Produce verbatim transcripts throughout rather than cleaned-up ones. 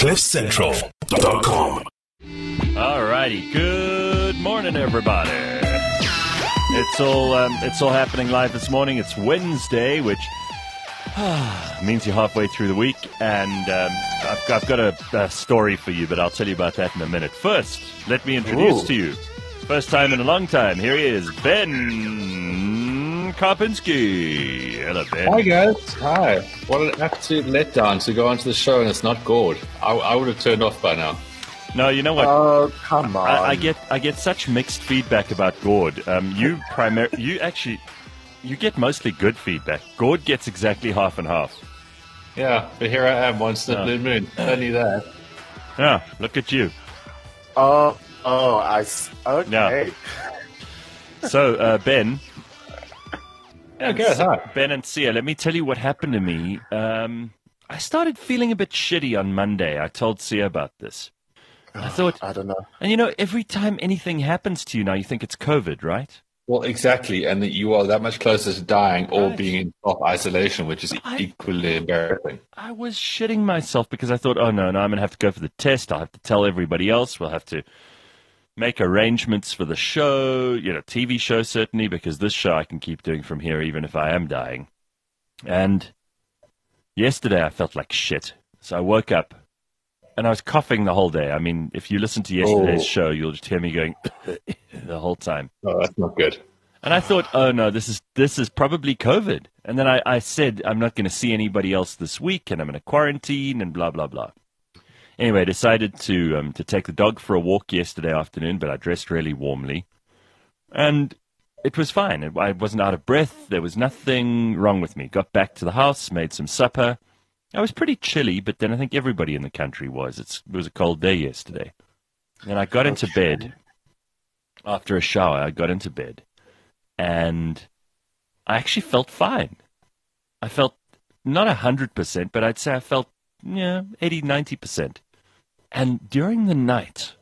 cliff central dot com. All righty. Good morning, everybody. It's all um, it's all happening live this morning. It's Wednesday, which means you're halfway through the week, and um, I've, I've got a, a story for you, but I'll tell you about that in a minute. First, let me introduce Ooh. to you, first time in a long time, here he is, Ben Karpinski. Hello, Ben. Hi guys. Hi. What an absolute letdown to go onto the show and it's not Gord. I, I would have turned off by now. No, you know what? Oh, come on. I, I get I get such mixed feedback about Gord. Um, you primar- you actually you get mostly good feedback. Gord gets exactly half and half. Yeah, but here I am once in the Oh. blue moon. Only that. Yeah, look at you. Oh, oh, I s- okay. So, uh, Ben. Yeah, good. Hi. Ben and Sia, let me tell you what happened to me. Um, I started feeling a bit shitty on Monday. I told Sia about this. I thought, I don't know. and you know, every time anything happens to you now, you think it's COVID, right? Well, exactly. And that you are that much closer to dying or Right. being in self-isolation, which is I- equally embarrassing. I was shitting myself because I thought, oh no, no, I'm going to have to go for the test. I'll have to tell everybody else. We'll have to make arrangements for the show, you know, T V show certainly, because this show I can keep doing from here even if I am dying. And yesterday I felt like shit. So I woke up and I was coughing the whole day. I mean, if you listen to yesterday's Oh. show, you'll just hear me going the whole time. Oh, that's not good. And I thought, oh no, this is this is probably COVID. And then I, I said, I'm not going to see anybody else this week, and I'm in a quarantine, and blah blah blah. Anyway, I decided to um, to take the dog for a walk yesterday afternoon, but I dressed really warmly, and it was fine. It- I wasn't out of breath. There was nothing wrong with me. Got back to the house, made some supper. I was pretty chilly, but then I think everybody in the country was. It's, it was a cold day yesterday, and I got into bed after a shower. I got into bed. And I actually felt fine. I felt not one hundred percent, but I'd say I felt, yeah, eighty, ninety percent. And during the night,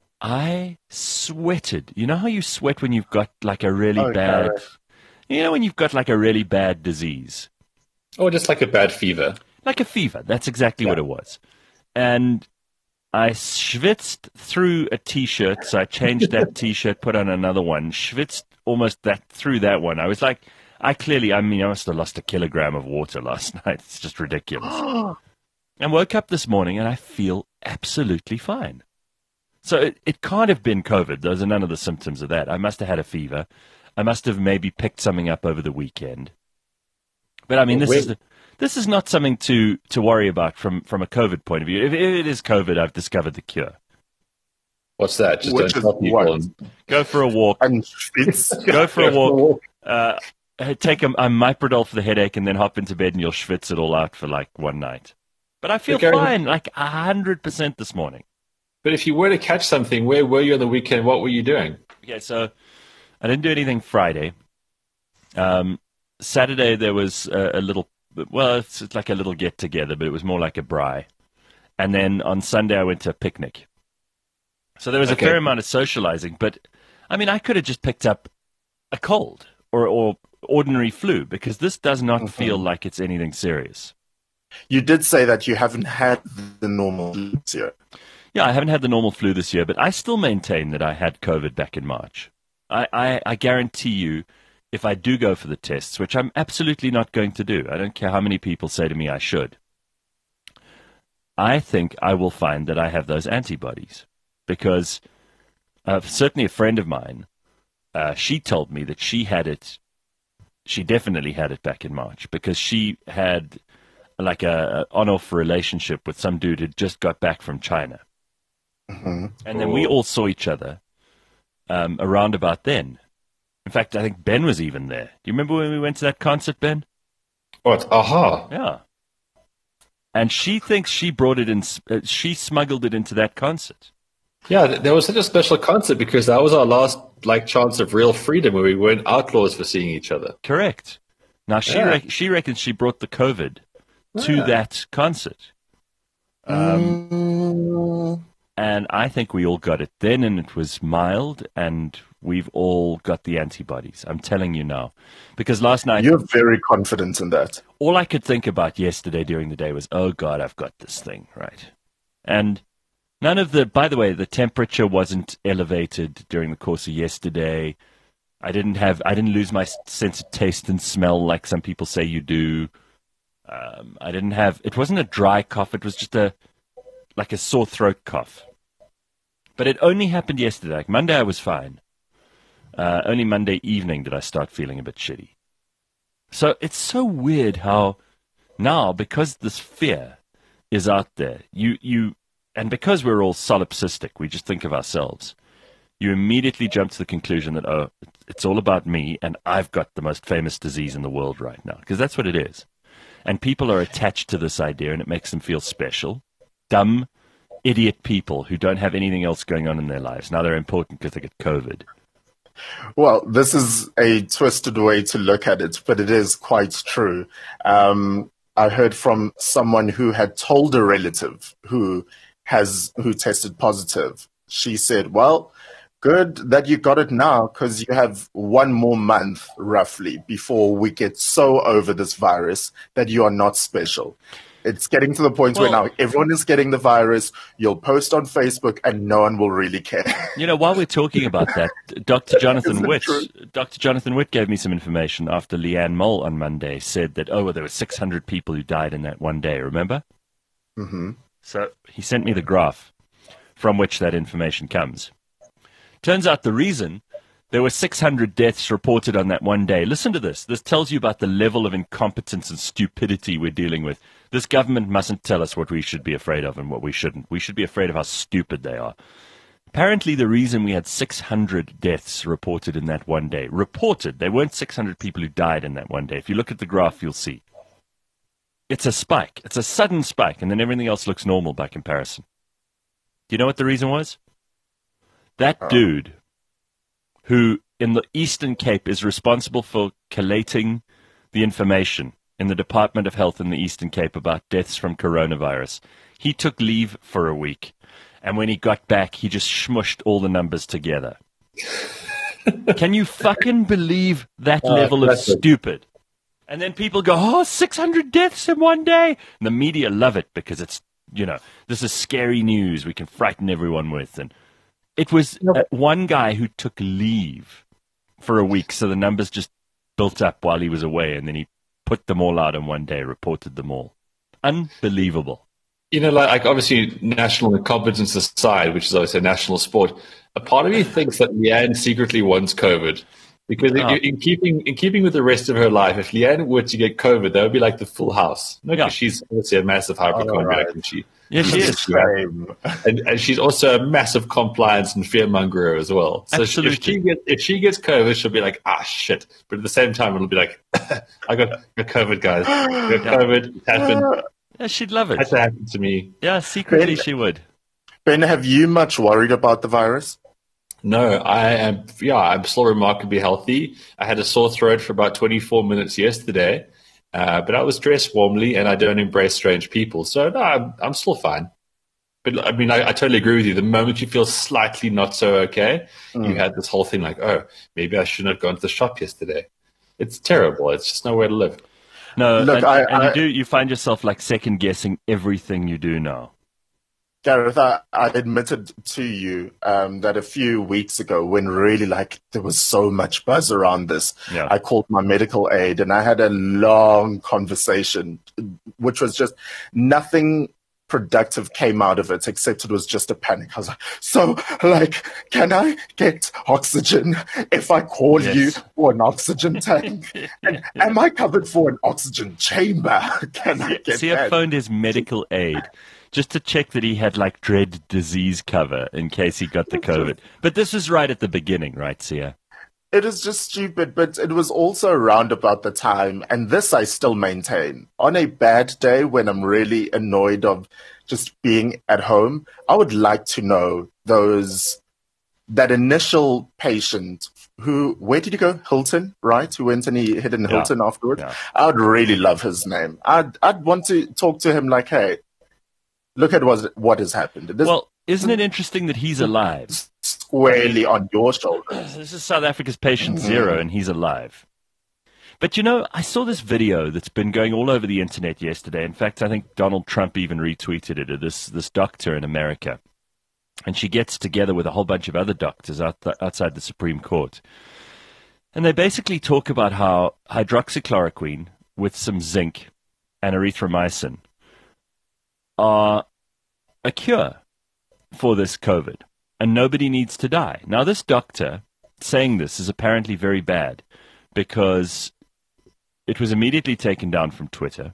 I sweated. You know how you sweat when you've got like a really Oh, bad, Gareth. you know, when you've got like a really bad disease? Or just like a bad fever. Like a fever. That's exactly Yeah. what it was. And I schwitzed through a T-shirt, so I changed that T-shirt, put on another one, schwitzed almost that through that one. I was like, I clearly, I mean, I must have lost a kilogram of water last night. It's just ridiculous. And woke up this morning and I feel absolutely fine. So it, it can't have been COVID. Those are none of the symptoms of that. I must have had a fever. I must have maybe picked something up over the weekend. But I mean, this Wait. is this is not something to, to worry about from, from a COVID point of view. If, if it is COVID, I've discovered the cure. What's that? Just Which don't is tell people. what? And... Go for a walk. I'm schwitz. Go for a walk. Uh, take a, a Miprodol for the headache and then hop into bed and you'll schwitz it all out for like one night. But I feel Okay. fine, like one hundred percent this morning. But if you were to catch something, where were you on the weekend? What were you doing? Okay, so I didn't do anything Friday. Um, Saturday there was a, a little, well, it's, it's like a little get together, but it was more like a braai. And then on Sunday I went to a picnic. So there was Okay. a fair amount of socializing, but I mean, I could have just picked up a cold or, or ordinary flu because this does not Mhm. feel like it's anything serious. You did say that you haven't had the normal this year. Yeah, I haven't had the normal flu this year, but I still maintain that I had COVID back in March. I, I, I guarantee you, if I do go for the tests, which I'm absolutely not going to do, I don't care how many people say to me I should, I think I will find that I have those antibodies. Because uh, certainly a friend of mine, uh, she told me that she had it, she definitely had it back in March, because she had like a, a on-off relationship with some dude who'd just got back from China. Mm-hmm. And then we all saw each other um, around about then. In fact, I think Ben was even there. Do you remember when we went to that concert, Ben? What? Aha. Yeah. And she thinks she brought it in, uh, she smuggled it into that concert. Yeah, th- there was such a special concert because that was our last like chance of real freedom where we weren't outlaws for seeing each other. Correct. Now, she, Yeah. rec- she reckons she brought the COVID to Yeah. that concert. Um, and I think we all got it then, and it was mild, and we've all got the antibodies. I'm telling you now. Because last night, You're very confident in that. all I could think about yesterday during the day was, oh, God, I've got this thing, right? And none of the, by the way, the temperature wasn't elevated during the course of yesterday. I didn't have, I didn't lose my sense of taste and smell like some people say you do. Um, I didn't have, it wasn't a dry cough. It was just a, like a sore throat cough. But it only happened yesterday. Like Monday, I was fine. Uh, only Monday evening did I start feeling a bit shitty. So it's so weird how now, because this fear is out there, you, you, and because we're all solipsistic, we just think of ourselves, you immediately jump to the conclusion that, oh, it's all about me and I've got the most famous disease in the world right now. Because that's what it is. And people are attached to this idea and it makes them feel special. Dumb, idiot people who don't have anything else going on in their lives. Now they're important because they get COVID. Well, this is a twisted way to look at it, but it is quite true. Um, I heard from someone who had told a relative who has who tested positive. She said, well, good that you got it now because you have one more month roughly before we get so over this virus that you are not special. It's getting to the point well, where now everyone is getting the virus. You'll post on Facebook and no one will really care. You know, while we're talking about that, Doctor Jonathan Witt, Doctor Jonathan Witt gave me some information after Leanne Mole on Monday said that, oh, well, there were six hundred people who died in that one day, remember? Mm-hmm. So he sent me the graph from which that information comes. Turns out the reason there were six hundred deaths reported on that one day. Listen to this. This tells you about the level of incompetence and stupidity we're dealing with. This government mustn't tell us what we should be afraid of and what we shouldn't. We should be afraid of how stupid they are. Apparently, the reason we had six hundred deaths reported in that one day, reported, there weren't six hundred people who died in that one day. If you look at the graph, you'll see. It's a spike. It's a sudden spike, and then everything else looks normal by comparison. Do you know what the reason was? That oh. dude who in the Eastern Cape is responsible for collating the information in the Department of Health in the Eastern Cape about deaths from coronavirus. He took leave for a week, and when he got back, he just smushed all the numbers together. Can you fucking believe that uh, level of stupid? And then people go, oh, six hundred deaths in one day. And the media love it because it's, you know, this is scary news we can frighten everyone with. And it was uh, one guy who took leave for a week, so the numbers just built up while he was away, and then he put them all out in one day, reported them all. Unbelievable. You know, like, like obviously national incompetence aside, which is obviously a national sport, a part of me thinks that Leanne secretly wants COVID. Because oh. in, in keeping in keeping with the rest of her life, if Leanne were to get COVID, that would be like the full house. No, because yeah. she's obviously a massive hypochondriac, oh, right. and she yeah, she is. And, and she's also a massive compliance and fearmongerer as well. So Absolutely. if she gets if she gets COVID, she'll be like, ah, shit. But at the same time, it'll be like, I got, got COVID, guys. I got yeah. COVID. It happened. Yeah, she'd love it. That's what happened to me. Yeah, secretly Ben, she would. Ben, have you much worried about the virus? No, I am. Yeah, I'm still remarkably healthy. I had a sore throat for about twenty-four minutes yesterday, uh, but I was dressed warmly, and I don't embrace strange people, so no, I'm, I'm still fine. But I mean, I, I totally agree with you. The moment you feel slightly not so okay, mm. you had this whole thing like, oh, maybe I shouldn't have gone to the shop yesterday. It's terrible. It's just nowhere to live. No, Look, and, I, and I, you do. You find yourself like second guessing everything you do now. Gareth, I, I admitted to you um, that a few weeks ago, when really like there was so much buzz around this, yeah. I called my medical aid and I had a long conversation, which was just nothing productive came out of it, except it was just a panic. I was like, so, like, can I get oxygen if I call yes. you for an oxygen tank? And am I covered for an oxygen chamber? Can I get See, that? I phoned his medical aid just to check that he had, like, dread disease cover in case he got the COVID. But this was right at the beginning, right, Sia? It is just stupid, but it was also around about the time, and this I still maintain. On a bad day when I'm really annoyed of just being at home, I would like to know those that initial patient who, where did he go? Hilton, right? Who went and he hid in Hilton yeah. afterwards. Yeah. I would really love his name. I'd I'd want to talk to him like, hey, look at what what has happened. This, well, isn't it interesting that he's alive? Squarely on your shoulders. This is South Africa's patient zero, and he's alive. But, you know, I saw this video that's been going all over the internet yesterday. In fact, I think Donald Trump even retweeted it, of this, this doctor in America. And she gets together with a whole bunch of other doctors out the, outside the Supreme Court. And they basically talk about how hydroxychloroquine with some zinc and erythromycin are a cure for this COVID. And nobody needs to die. Now, this doctor saying this is apparently very bad because it was immediately taken down from Twitter.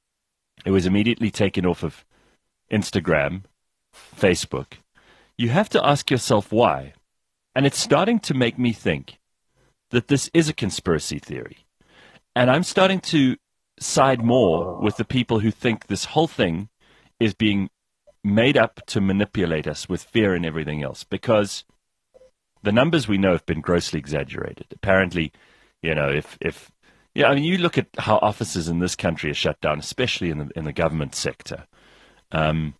It was immediately taken off of Instagram, Facebook. You have to ask yourself why. And it's starting to make me think that this is a conspiracy theory. And I'm starting to side more with the people who think this whole thing is being made up to manipulate us with fear and everything else, because the numbers we know have been grossly exaggerated. Apparently, you know, if, if yeah, I mean, you look at how offices in this country are shut down, especially in the in the government sector. Um,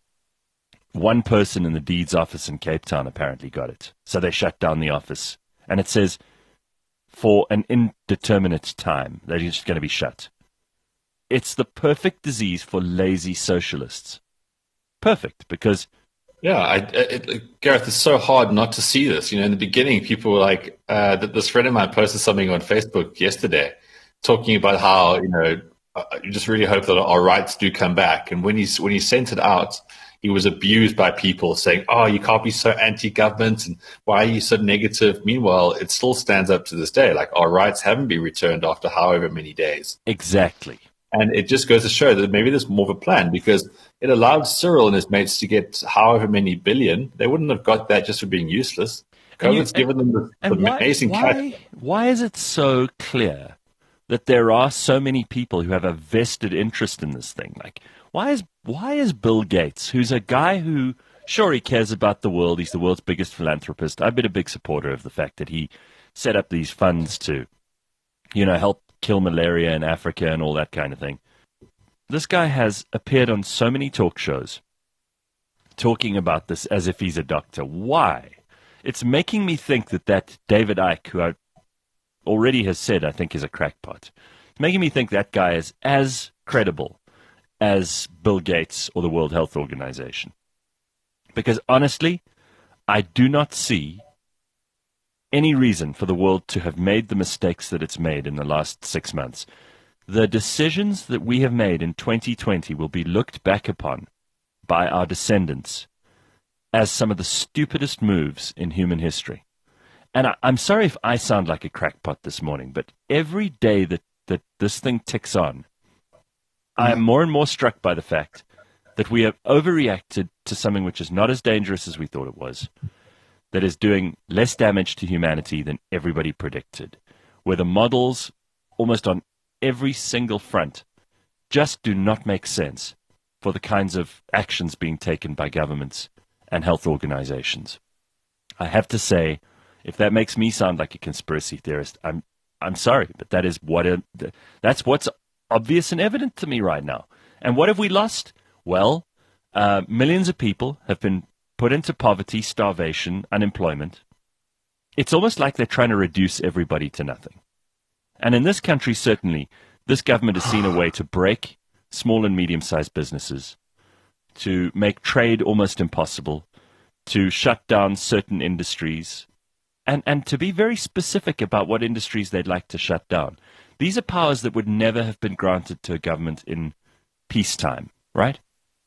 one person in the deeds office in Cape Town apparently got it, so they shut down the office, and it says for an indeterminate time they're just going to be shut. It's the perfect disease for lazy socialists. Perfect, because yeah, I, it, Gareth, it's so hard not to see this. You know, in the beginning, people were like, uh, this friend of mine posted something on Facebook yesterday, talking about how you know uh, you just really hope that our rights do come back. And when he when he sent it out, he was abused by people saying, "Oh, you can't be so anti-government, and why are you so negative?" Meanwhile, it still stands up to this day. Like, our rights haven't been returned after however many days. Exactly. And it just goes to show that maybe there's more of a plan, because it allowed Cyril and his mates to get however many billion. They wouldn't have got that just for being useless. COVID's given them the, the why, amazing why, cash. Why is it so clear that there are so many people who have a vested interest in this thing? Like, why is why is Bill Gates, who's a guy who, sure, he cares about the world, he's the world's biggest philanthropist. I've been a big supporter of the fact that he set up these funds to, you know, help kill malaria in Africa and all that kind of thing. This guy has appeared on so many talk shows talking about this as if he's a doctor. Why? It's making me think that that David Icke, who I already has said I think is a crackpot, it's making me think that guy is as credible as Bill Gates or the World Health Organization. Because honestly, I do not see any reason for the world to have made the mistakes that it's made in the last six months. The decisions that we have made in twenty twenty will be looked back upon by our descendants as some of the stupidest moves in human history. And I, I'm sorry if I sound like a crackpot this morning, but every day that, that this thing ticks on, I am more and more struck by the fact that we have overreacted to something which is not as dangerous as we thought it was, that is doing less damage to humanity than everybody predicted, where the models almost on every single front just do not make sense for the kinds of actions being taken by governments and health organizations. I have to say, if that makes me sound like a conspiracy theorist, I'm I'm sorry, but that is what it, that's what's obvious and evident to me right now. And what have we lost? Well, uh, millions of people have been put into poverty, starvation, unemployment. It's almost like they're trying to reduce everybody to nothing. And in this country, certainly, this government has seen a way to break small and medium-sized businesses, to make trade almost impossible, to shut down certain industries, and, and to be very specific about what industries they'd like to shut down. These are powers that would never have been granted to a government in peacetime, right?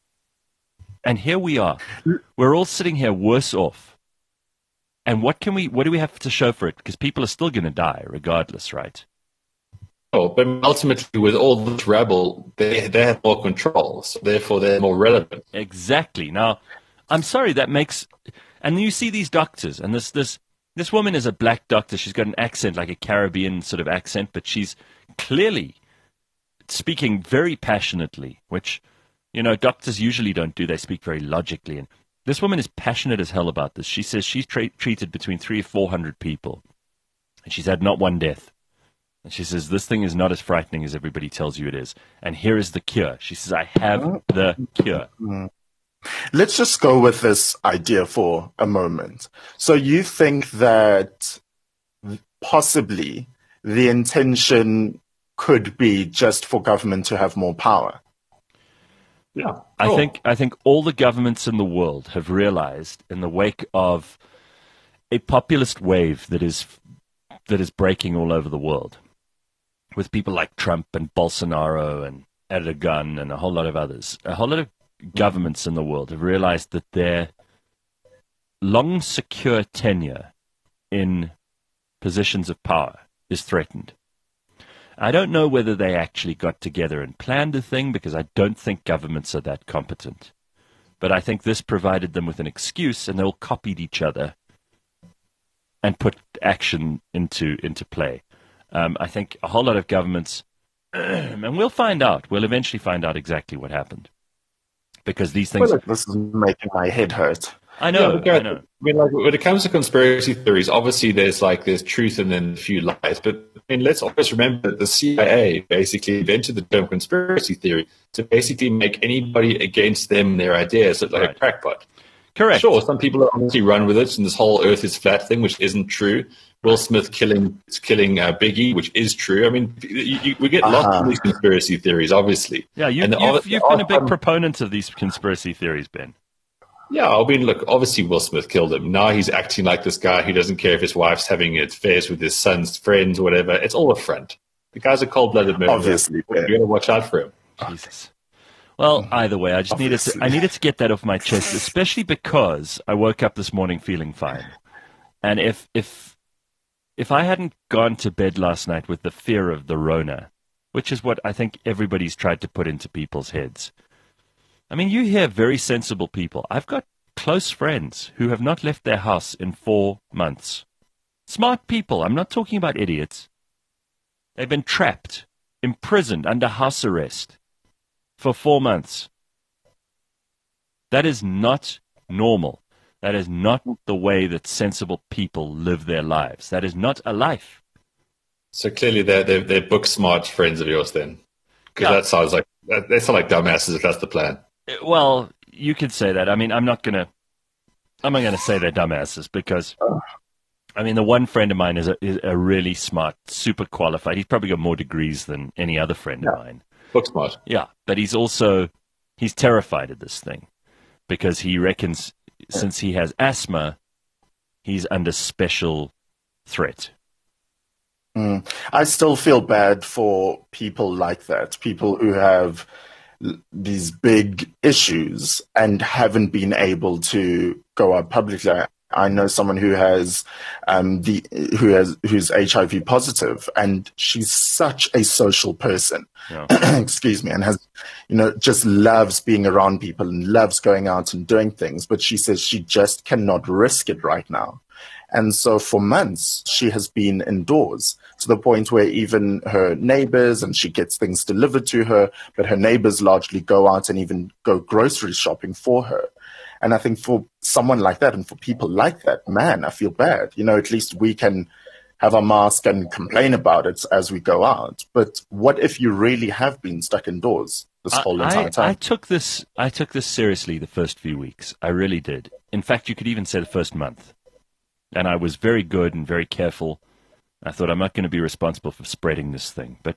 And here we are. We're all sitting here worse off. And what can we? What do we have to show for it? Because people are still going to die regardless, right? Oh, but ultimately, with all this rebel, they they have more control, so therefore they're more relevant. Exactly. Now, I'm sorry that makes, and you see these doctors, and this this this woman is a black doctor. She's got an accent like a Caribbean sort of accent, but she's clearly speaking very passionately, which, you know, doctors usually don't do. They speak very logically, and this woman is passionate as hell about this. She says she's tra- treated between three or four hundred people, and she's had not one death. And she says, this thing is not as frightening as everybody tells you it is. And here is the cure. She says, I have the cure. Let's just go with this idea for a moment. So you think that possibly the intention could be just for government to have more power. Yeah, I cool. think I think all the governments in the world have realized in the wake of a populist wave that is that is breaking all over the world, with people like Trump and Bolsonaro and Erdogan and a whole lot of others. A whole lot of governments in the world have realized that their long, secure tenure in positions of power is threatened. I don't know whether they actually got together and planned a thing, because I don't think governments are that competent. But I think this provided them with an excuse, and they all copied each other and put action into into play. Um, I think a whole lot of governments, and we'll find out, we'll eventually find out exactly what happened. Because these things... Well, look, this is making my head hurt. I know, Yeah, but Gareth, I know. I mean, like, when it comes to conspiracy theories, obviously there's like there's truth and then a few lies. But I mean, let's always remember that the C I A basically invented the term conspiracy theory to basically make anybody against them and their ideas look like Right. a crackpot. Correct. Sure, some people are obviously run with it, and this whole Earth is flat thing, which isn't true. Will Smith killing killing uh, Biggie, which is true. I mean, you, you, we get lots Uh-huh. of these conspiracy theories, obviously. Yeah, you, And you've, obvi- you've been a big um, proponent of these conspiracy theories, Ben. Yeah, I mean, look, obviously Will Smith killed him. Now he's acting like this guy who doesn't care if his wife's having affairs with his son's friends or whatever. It's all a front. The guy's a cold-blooded murderer. Obviously, You got to watch out for him. Jesus. Well, either way, I just needed to, Obviously. I needed to get that off my chest, especially because I woke up this morning feeling fine. And if if if I hadn't gone to bed last night with the fear of the Rona, which is what I think everybody's tried to put into people's heads. I mean, you hear very sensible people. I've got close friends who have not left their house in four months. Smart people. I'm not talking about idiots. They've been trapped, imprisoned under house arrest for four months. That is not normal. That is not the way that sensible people live their lives. That is not a life. So clearly they're, they're, they're book-smart friends of yours then. Because Yeah. that sounds like, that, they sound like dumbasses if that's the plan. Well, you could say that. I mean, I'm not gonna, I'm not gonna say they're dumbasses because, I mean, the one friend of mine is a, is a really smart, super qualified. He's probably got more degrees than any other friend of mine. Book-smart. Yeah, but he's also, he's terrified of this thing because he reckons since he has asthma, he's under special threat. Mm. I still feel bad for people like that, people who have l- these big issues and haven't been able to go out publicly. I- I know someone who has um, the who has who's H I V positive, and she's such a social person. Yeah. Excuse me, and has you know just loves being around people and loves going out and doing things. But she says she just cannot risk it right now. And so for months, she has been indoors to the point where even her neighbors, and she gets things delivered to her, but her neighbors largely go out and even go grocery shopping for her. And I think for someone like that and for people like that, man, I feel bad. You know, at least we can have our mask and complain about it as we go out. But what if you really have been stuck indoors this whole I, entire I, time? I took this. I took this seriously the first few weeks. I really did. In fact, you could even say the first month. And I was very good and very careful. I thought I'm not going to be responsible for spreading this thing. But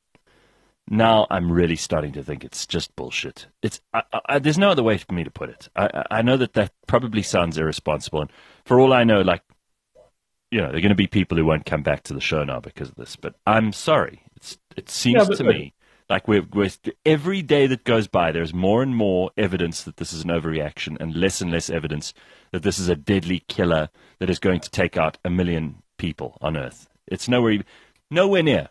now I'm really starting to think it's just bullshit. It's I, I, there's no other way for me to put it. I, I I know that that probably sounds irresponsible, and for all I know, like you know, there are going to be people who won't come back to the show now because of this. But I'm sorry. It's it seems Yeah, but- to me like we're, we're every day that goes by, there's more and more evidence that this is an overreaction, and less and less evidence that this is a deadly killer that is going to take out a million people on Earth. It's nowhere even, nowhere near.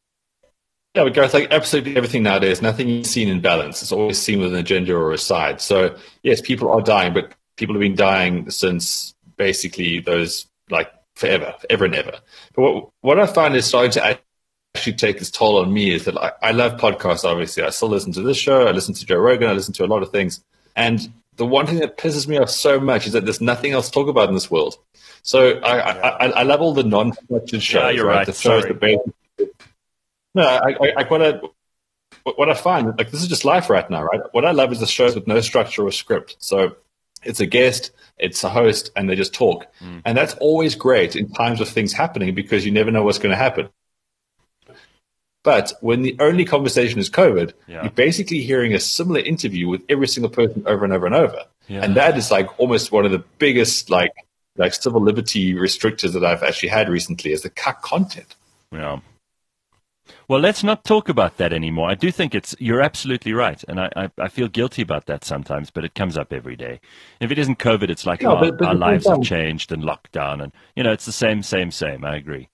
Yeah, but Gareth, like absolutely everything nowadays, nothing is seen in balance. It's always seen with an agenda or a side. So yes, people are dying, but people have been dying since basically those like forever, forever and ever. But what what I find is starting to actually take its toll on me is that I, I love podcasts. Obviously, I still listen to this show. I listen to Joe Rogan. I listen to a lot of things. And the one thing that pisses me off so much is that there's nothing else to talk about in this world. So I I, I, I love all the non-structured shows. Yeah, you're right. The shows Sorry. that basically no, I, I, I what I what I find like this is just life right now, right? What I love is the shows with no structure or script. So it's a guest, it's a host, and they just talk, Mm. and that's always great in times of things happening because you never know what's going to happen. But when the only conversation is COVID, Yeah. you're basically hearing a similar interview with every single person over and over and over. Yeah. And that is like almost one of the biggest like like civil liberty restrictors that I've actually had recently is the cuck content. Yeah. Well, let's not talk about that anymore. I do think it's you're absolutely right, and I, I, I feel guilty about that sometimes, but it comes up every day. If it isn't COVID, it's like Yeah, oh, but- but our at the lives same have time- changed and lockdown, and you know, it's the same, same, same. I agree.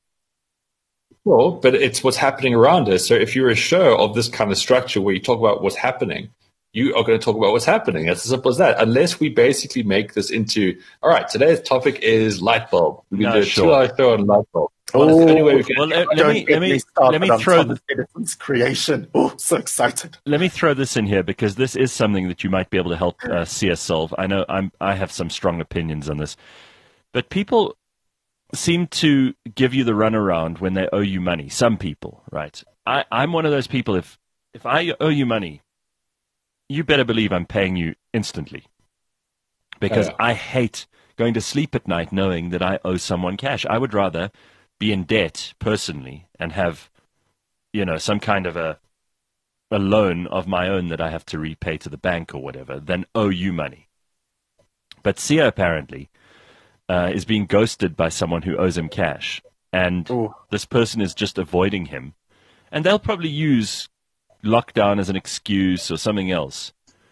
Well, but it's what's happening around us. So if you're a show of this kind of structure where you talk about what's happening, you are going to talk about what's happening. It's as simple as that. Unless we basically make this into, all right, today's topic is light bulb. We can No, do a sure. two-hour show on light bulb. Oh, Well, that's the only way we can. Well, let, let Don't me get let me started let me on throw Thomas Edison's creation. Oh, so excited. let me throw this in here because this is something that you might be able to help uh, see us solve. I know I'm I have some strong opinions on this, but people seem to give you the runaround when they owe you money. Some people, right? I, I'm one of those people. If if I owe you money, you better believe I'm paying you instantly, because Oh, yeah. I hate going to sleep at night knowing that I owe someone cash. I would rather be in debt personally and have, you know, some kind of a a loan of my own that I have to repay to the bank or whatever than owe you money. But Sia apparently uh, is being ghosted by someone who owes him cash, and Ooh. this person is just avoiding him, and they'll probably use lockdown as an excuse or something else.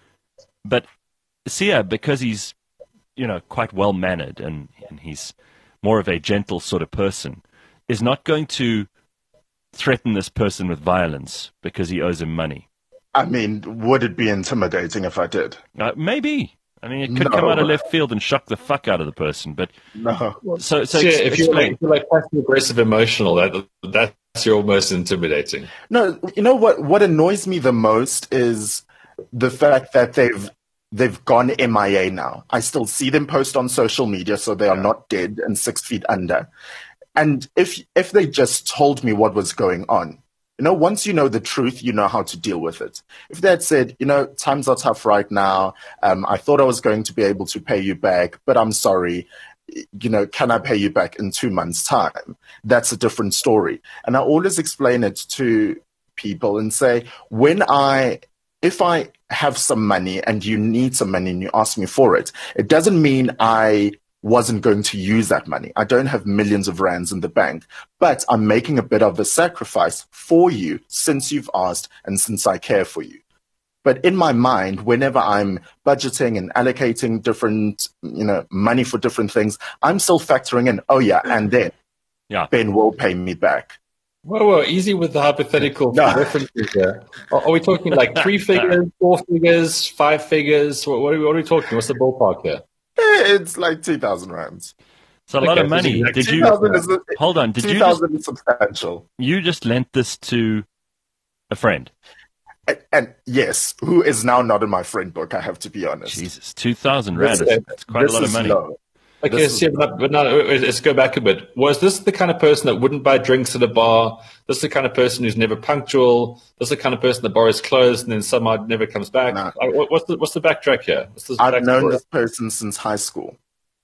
But Sia, because he's, you know, quite well mannered and, and he's more of a gentle sort of person, is not going to threaten this person with violence because he owes him money. I mean, would it be intimidating if I did? Uh, maybe. I mean, it could No. come out of left field and shock the fuck out of the person. But No. so, so So ex- if you're explain. like, if you're like passive aggressive emotional, that that's your most intimidating. No, you know what? What annoys me the most is the fact that they've they've gone M I A now. I still see them post on social media, so they are not dead and six feet under. And if if they just told me what was going on, you know, once you know the truth, you know how to deal with it. If they had said, you know, times are tough right now, um, I thought I was going to be able to pay you back, but I'm sorry. You know, can I pay you back in two months' time? That's a different story. And I always explain it to people and say, when I, if I have some money and you need some money and you ask me for it, it doesn't mean I wasn't going to use that money. I don't have millions of rands in the bank, but I'm making a bit of a sacrifice for you since you've asked and since I care for you. But in my mind, whenever I'm budgeting and allocating different, you know, money for different things, I'm still factoring in, oh yeah, and then Yeah. Ben will pay me back. Whoa, whoa, easy with the hypothetical No. references there. Are, are we talking like three figures, four figures, five figures? What, what, are we, what are we talking? What's the ballpark here? It's like two thousand rands. It's a lot Okay, of so it's money. exactly Did two you thousand is, hold on? Did you two just, thousand is substantial. you just lent this to a friend? And, and yes, who is now not in my friend book, I have to be honest. Jesus, two thousand rand. This is- That's quite a this lot of is money. low. Okay, This is- see, but, but no, let's go back a bit. Was this the kind of person that wouldn't buy drinks at a bar? This the kind of person who's never punctual? This the kind of person that borrows clothes and then somehow never comes back? No. Like, what- what's the what's the backtrack here? What's the I've backstory? known this person since high school.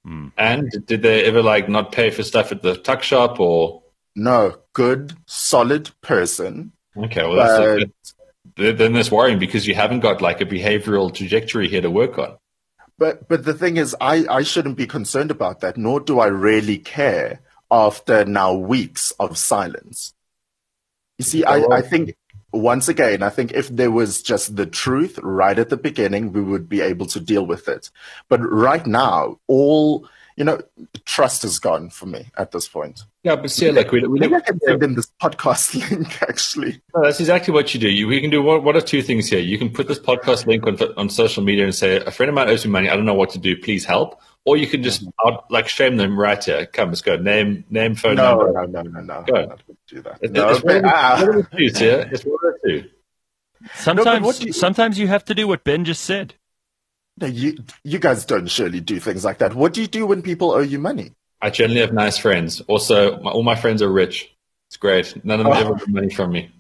And did they ever like not pay for stuff at the tuck shop or? No, good, solid person. Okay, well that's But- that's- then that's worrying because you haven't got like a behavioral trajectory here to work on. But but the thing is, I, I shouldn't be concerned about that, nor do I really care after now weeks of silence. You see, I, I think, once again, I think if there was just the truth right at the beginning, we would be able to deal with it. But right now, all, you know, trust is gone for me at this point. Yeah, but see, like we, we Maybe I can send them this podcast link, actually. No, that's exactly what you do. You, we can do one, one of two things here. You can put this podcast link on on social media and say, a friend of mine owes me money. I don't know what to do. Please help. Or you can just out, like shame them right here. Come, let's go. Name, name, phone No, number. no, no, no, no. Go. I'm not going to do that. It, No, it's one of the, ah. one of the two, Tia. It's one of the two. Sometimes, what do you- sometimes you have to do what Ben just said. No, you, you guys don't surely do things like that. What do you do when people owe you money? I generally have nice friends. Also, my, all my friends are rich. It's great. None of them Oh. ever get money from me.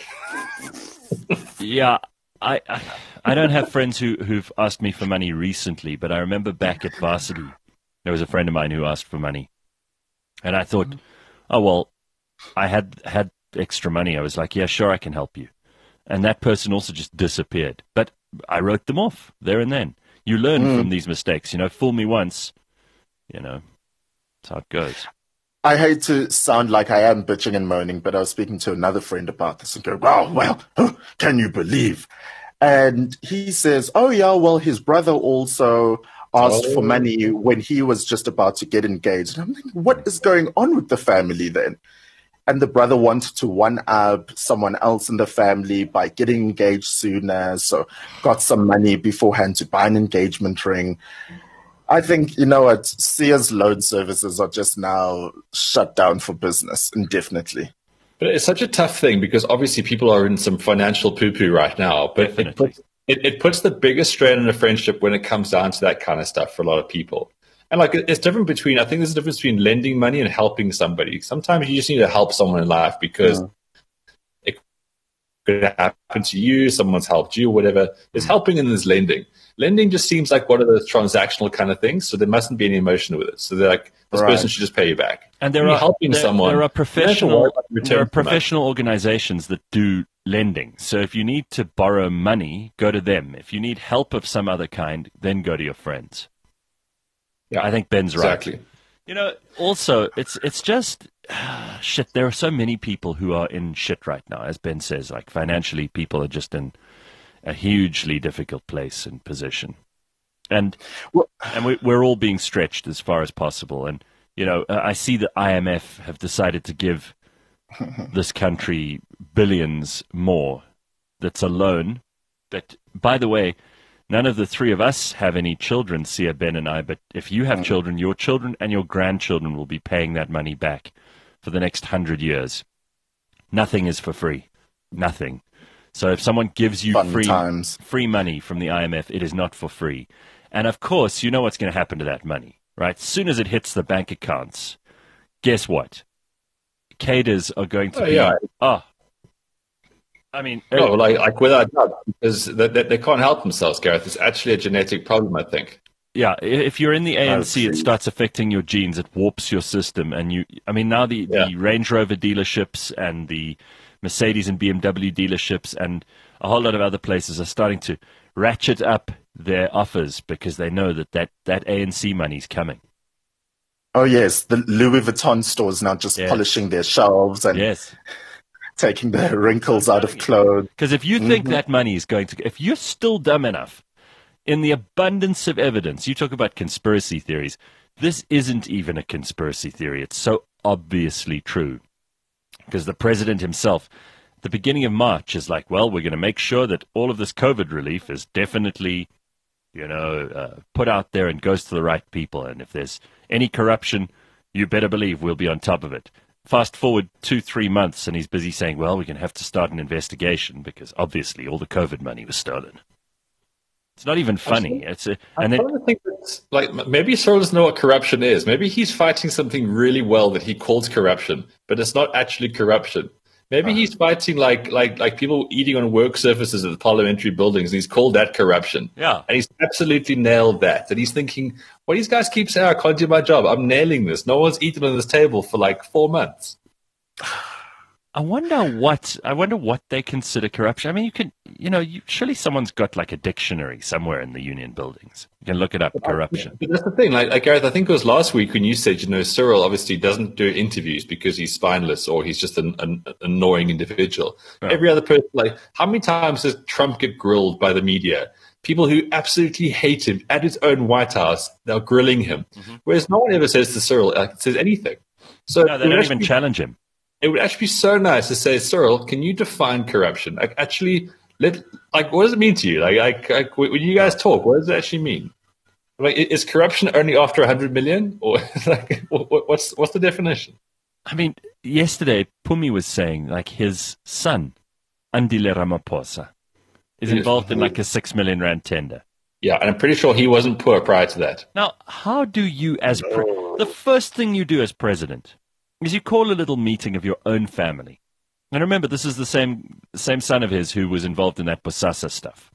Yeah, I, I I don't have friends who who've asked me for money recently, but I remember back at varsity, there was a friend of mine who asked for money, and I thought, oh well, I had had extra money, I was like, yeah, sure, I can help you. And that person also just disappeared. But I wrote them off there and then. You learn mm. from these mistakes. You know, fool me once, you know, that's how it goes. I hate to sound like I am bitching and moaning, but I was speaking to another friend about this and go, oh, well, can you believe? And he says, oh, yeah, well, his brother also asked oh. for money when he was just about to get engaged. And I'm thinking, what is going on with the family then? And the brother wanted to one-up someone else in the family by getting engaged sooner, so got some money beforehand to buy an engagement ring. I think, you know what, Sears loan services are just now shut down for business indefinitely. But it's such a tough thing because obviously people are in some financial poo-poo right now, but it puts, it, it puts the biggest strain on a friendship when it comes down to that kind of stuff for a lot of people. And like, it's different between, I think there's a difference between lending money and helping somebody. Sometimes you just need to help someone in life because yeah. it could happen to you, someone's helped you, whatever. There's helping and there's lending. Lending just seems like one of those transactional kind of things, so there mustn't be any emotion with it. So they're like, this right. person should just pay you back. And there when are helping there, someone. There are professional there are professional organizations that do lending. So if you need to borrow money, go to them. If you need help of some other kind, then go to your friends. Yeah, I think Ben's right. Exactly. You know, also it's it's just uh, shit. There are so many people who are in shit right now, as Ben says. Like financially, people are just in a hugely difficult place and position, and well, and we, we're all being stretched as far as possible. And you know, I see the I M F have decided to give this country billions more. That's a loan. But by the way, none of the three of us have any children, Sia, Ben, and I. But if you have mm. children, your children and your grandchildren will be paying that money back for the next hundred years. Nothing is for free. Nothing. So if someone gives you Fun free times. free money from the I M F, it is not for free. And of course, you know what's going to happen to that money, right? As soon as it hits the bank accounts, guess what? Cadres are going to oh, be, yeah. oh, I mean, no, like, like without doubt, because they, they, they can't help themselves, Gareth. It's actually a genetic problem, I think. Yeah, if you're in the A N C, it starts affecting your genes. It warps your system. And you, I mean, now the, yeah. the Range Rover dealerships and the Mercedes and B M W dealerships and a whole lot of other places are starting to ratchet up their offers because they know that that, that A N C money's coming. Oh, yes. The Louis Vuitton stores now just yes. polishing their shelves and yes. taking the wrinkles out of clothes. Because if you think mm-hmm. that money is going to, if you're still dumb enough, in the abundance of evidence, you talk about conspiracy theories, this isn't even a conspiracy theory. It's so obviously true. Because the president himself, at the beginning of March, is like, well, we're going to make sure that all of this COVID relief is definitely, you know, uh, put out there and goes to the right people. And if there's any corruption, you better believe we'll be on top of it. Fast forward two, three months, and he's busy saying, well, we're going to have to start an investigation because obviously all the COVID money was stolen. It's not even funny. It's a, and I then, think it's like maybe Cyril doesn't know what corruption is. Maybe he's fighting something really well that he calls corruption, but it's not actually corruption. Maybe uh, he's fighting like like like people eating on work surfaces at the parliamentary buildings, and he's called that corruption. Yeah, and he's absolutely nailed that. And he's thinking, "Well, these guys keep saying I can't do my job. I'm nailing this. No one's eaten on this table for like four months." I wonder what I wonder what they consider corruption. I mean, you can, you know, you, surely someone's got like a dictionary somewhere in the union buildings. You can look it up. Corruption. But that's the thing. Like, like Gareth, I think it was last week when you said, you know, Cyril obviously doesn't do interviews because he's spineless or he's just an, an annoying individual. Oh. Every other person, like, how many times does Trump get grilled by the media? People who absolutely hate him at his own White House, they're grilling him. Mm-hmm. Whereas no one ever says to Cyril, like, says anything. So no, they don't even challenge him. It would actually be so nice to say, Cyril, can you define corruption? Like, actually, let like, what does it mean to you? Like, like, like when you guys talk, what does it actually mean? Like, is corruption only after a hundred million, or like, what, what's what's the definition? I mean, yesterday Pumi was saying like his son, Andile Ramaphosa, is involved in like a six million rand tender. Yeah, and I'm pretty sure he wasn't poor prior to that. Now, how do you, as pre- the first thing you do as president? Is you call a little meeting of your own family. And remember, this is the same same son of his who was involved in that Bosasa stuff.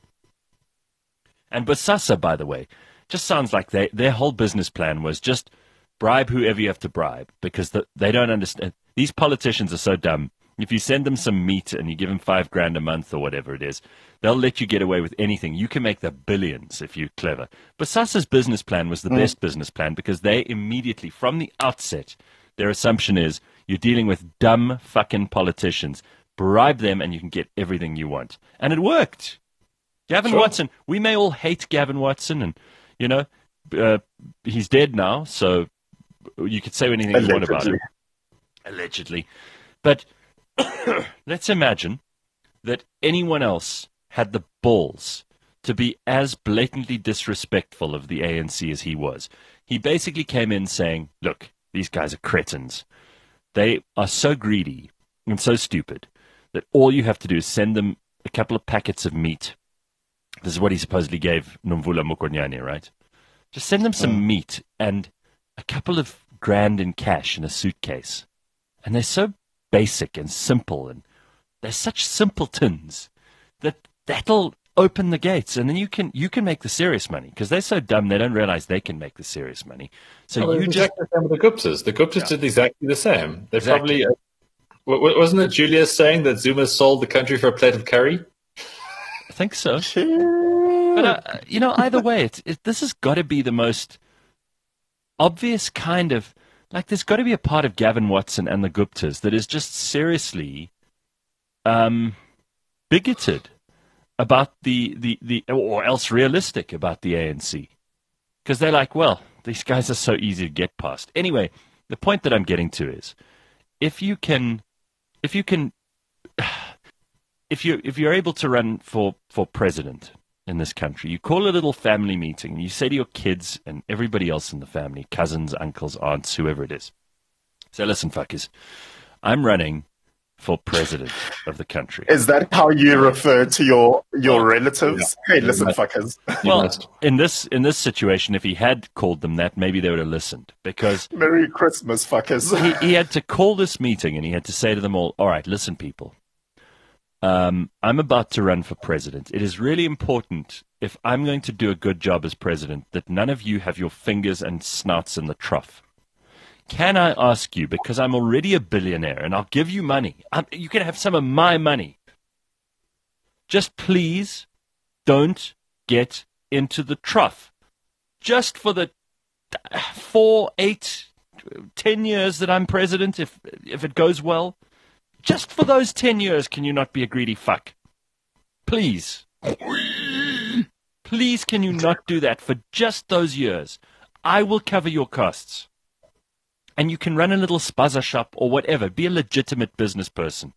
And Bosasa, by the way, just sounds like they, their whole business plan was just bribe whoever you have to bribe because the, they don't understand. These politicians are so dumb. If you send them some meat and you give them five grand a month or whatever it is, they'll let you get away with anything. You can make the billions if you're clever. Bossa's business plan was the mm. best business plan because they immediately, from the outset, their assumption is you're dealing with dumb fucking politicians. Bribe them and you can get everything you want. And it worked. Gavin sure. Watson, we may all hate Gavin Watson and, you know, uh, he's dead now, so you could say anything Allegedly. you want about him. Allegedly. But let's imagine that anyone else had the balls to be as blatantly disrespectful of the A N C as he was. He basically came in saying, look, these guys are cretins. They are so greedy and so stupid that all you have to do is send them a couple of packets of meat. This is what he supposedly gave Nomvula Mokonyane, right? Just send them some mm. meat and a couple of grand in cash in a suitcase. And they're so basic and simple, and they're such simpletons that that'll open the gates, and then you can you can make the serious money because they're so dumb they don't realize they can make the serious money. So well, you just exactly the same with the Guptas. The Guptas yeah. did exactly the same. They exactly. probably uh, wasn't it Julius saying that Zuma sold the country for a plate of curry? I think so. But uh, you know, either way, it's, it, this has got to be the most obvious kind of like. There's got to be a part of Gavin Watson and the Guptas that is just seriously um, bigoted about the, the, the or else realistic about the A N C. Because they're like, well, these guys are so easy to get past. Anyway, the point that I'm getting to is if you can if you can if you if you're able to run for, for president in this country, you call a little family meeting and you say to your kids and everybody else in the family, cousins, uncles, aunts, whoever it is, say, listen, fuckers, I'm running for president of the country. Is that how you refer to your your relatives? Yeah. Hey, listen, fuckers. Well, in this in this situation, if he had called them that, maybe they would have listened. Because Merry Christmas, fuckers. he, he had to call this meeting and he had to say to them all, all right, listen, people, um, I'm about to run for president. It is really important, if I'm going to do a good job as president, that none of you have your fingers and snouts in the trough. Can I ask you, because I'm already a billionaire and I'll give you money, I'm, you can have some of my money. Just please don't get into the trough. Just for the four, eight, ten years that I'm president, if if it goes well, just for those ten years, can you not be a greedy fuck? Please. Please, can you not do that for just those years? I will cover your costs. And you can run a little spaza shop or whatever. Be a legitimate business person.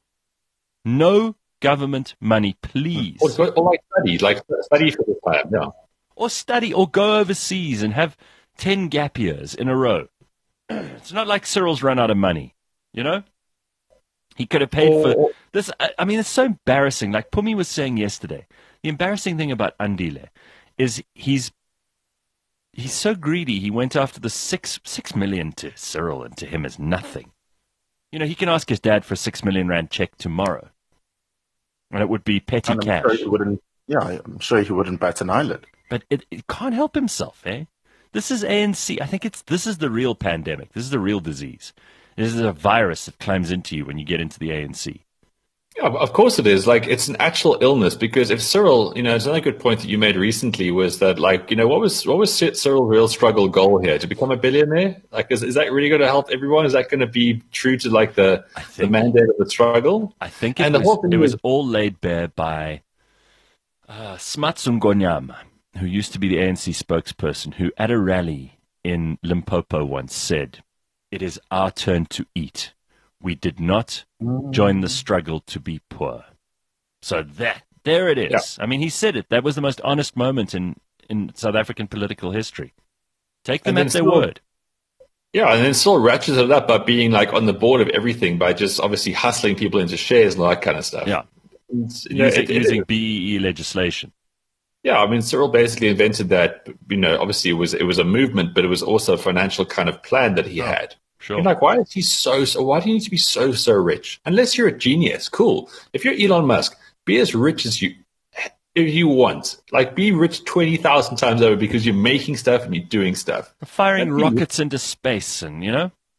No government money, please. Or, or like study, like study for the time, yeah. Or study, or go overseas and have ten gap years in a row. It's not like Cyril's run out of money, you know? He could have paid or, for this. I mean, it's so embarrassing. Like Pumi was saying yesterday, the embarrassing thing about Andile is he's He's so greedy, he went after the six six million to Cyril, and to him is nothing. You know, he can ask his dad for a six million rand check tomorrow. And it would be petty and I'm cash. Sure he wouldn't, yeah, I'm sure he wouldn't bat an eyelid. But it, it can't help himself, eh? This is A N C. I think it's this is the real pandemic. This is the real disease. This is a virus that climbs into you when you get into the A N C. Yeah, of course it is. Like, it's an actual illness, because if Cyril, you know, it's another good point that you made recently was that, like, you know, what was what was Cyril's real struggle goal here? To become a billionaire? Like, is, is that really going to help everyone? Is that going to be true to, like, the, think, the mandate of the struggle? I think it, and was, the whole thing it was all laid bare by uh, Smatsu Ngonyama, who used to be the A N C spokesperson, who at a rally in Limpopo once said, "It is our turn to eat. We did not join the struggle to be poor." So that, there it is. Yeah. I mean, he said it. That was the most honest moment in, in South African political history. Take them at their still, word. Yeah, and then still ratchets it up by being like on the board of everything, by just obviously hustling people into shares and all that kind of stuff. Yeah, you know, using, it, it, using B E E legislation. Yeah, I mean, Cyril basically invented that. You know, obviously it was it was a movement, but it was also a financial kind of plan that he oh. had. Sure. You're like, why is he so, so, why do you need to be so, so rich? Unless you're a genius, cool. If you're Elon Musk, be as rich as you, if you want. Like, be rich twenty thousand times over because you're making stuff and you're doing stuff. Firing rockets into space and, you know?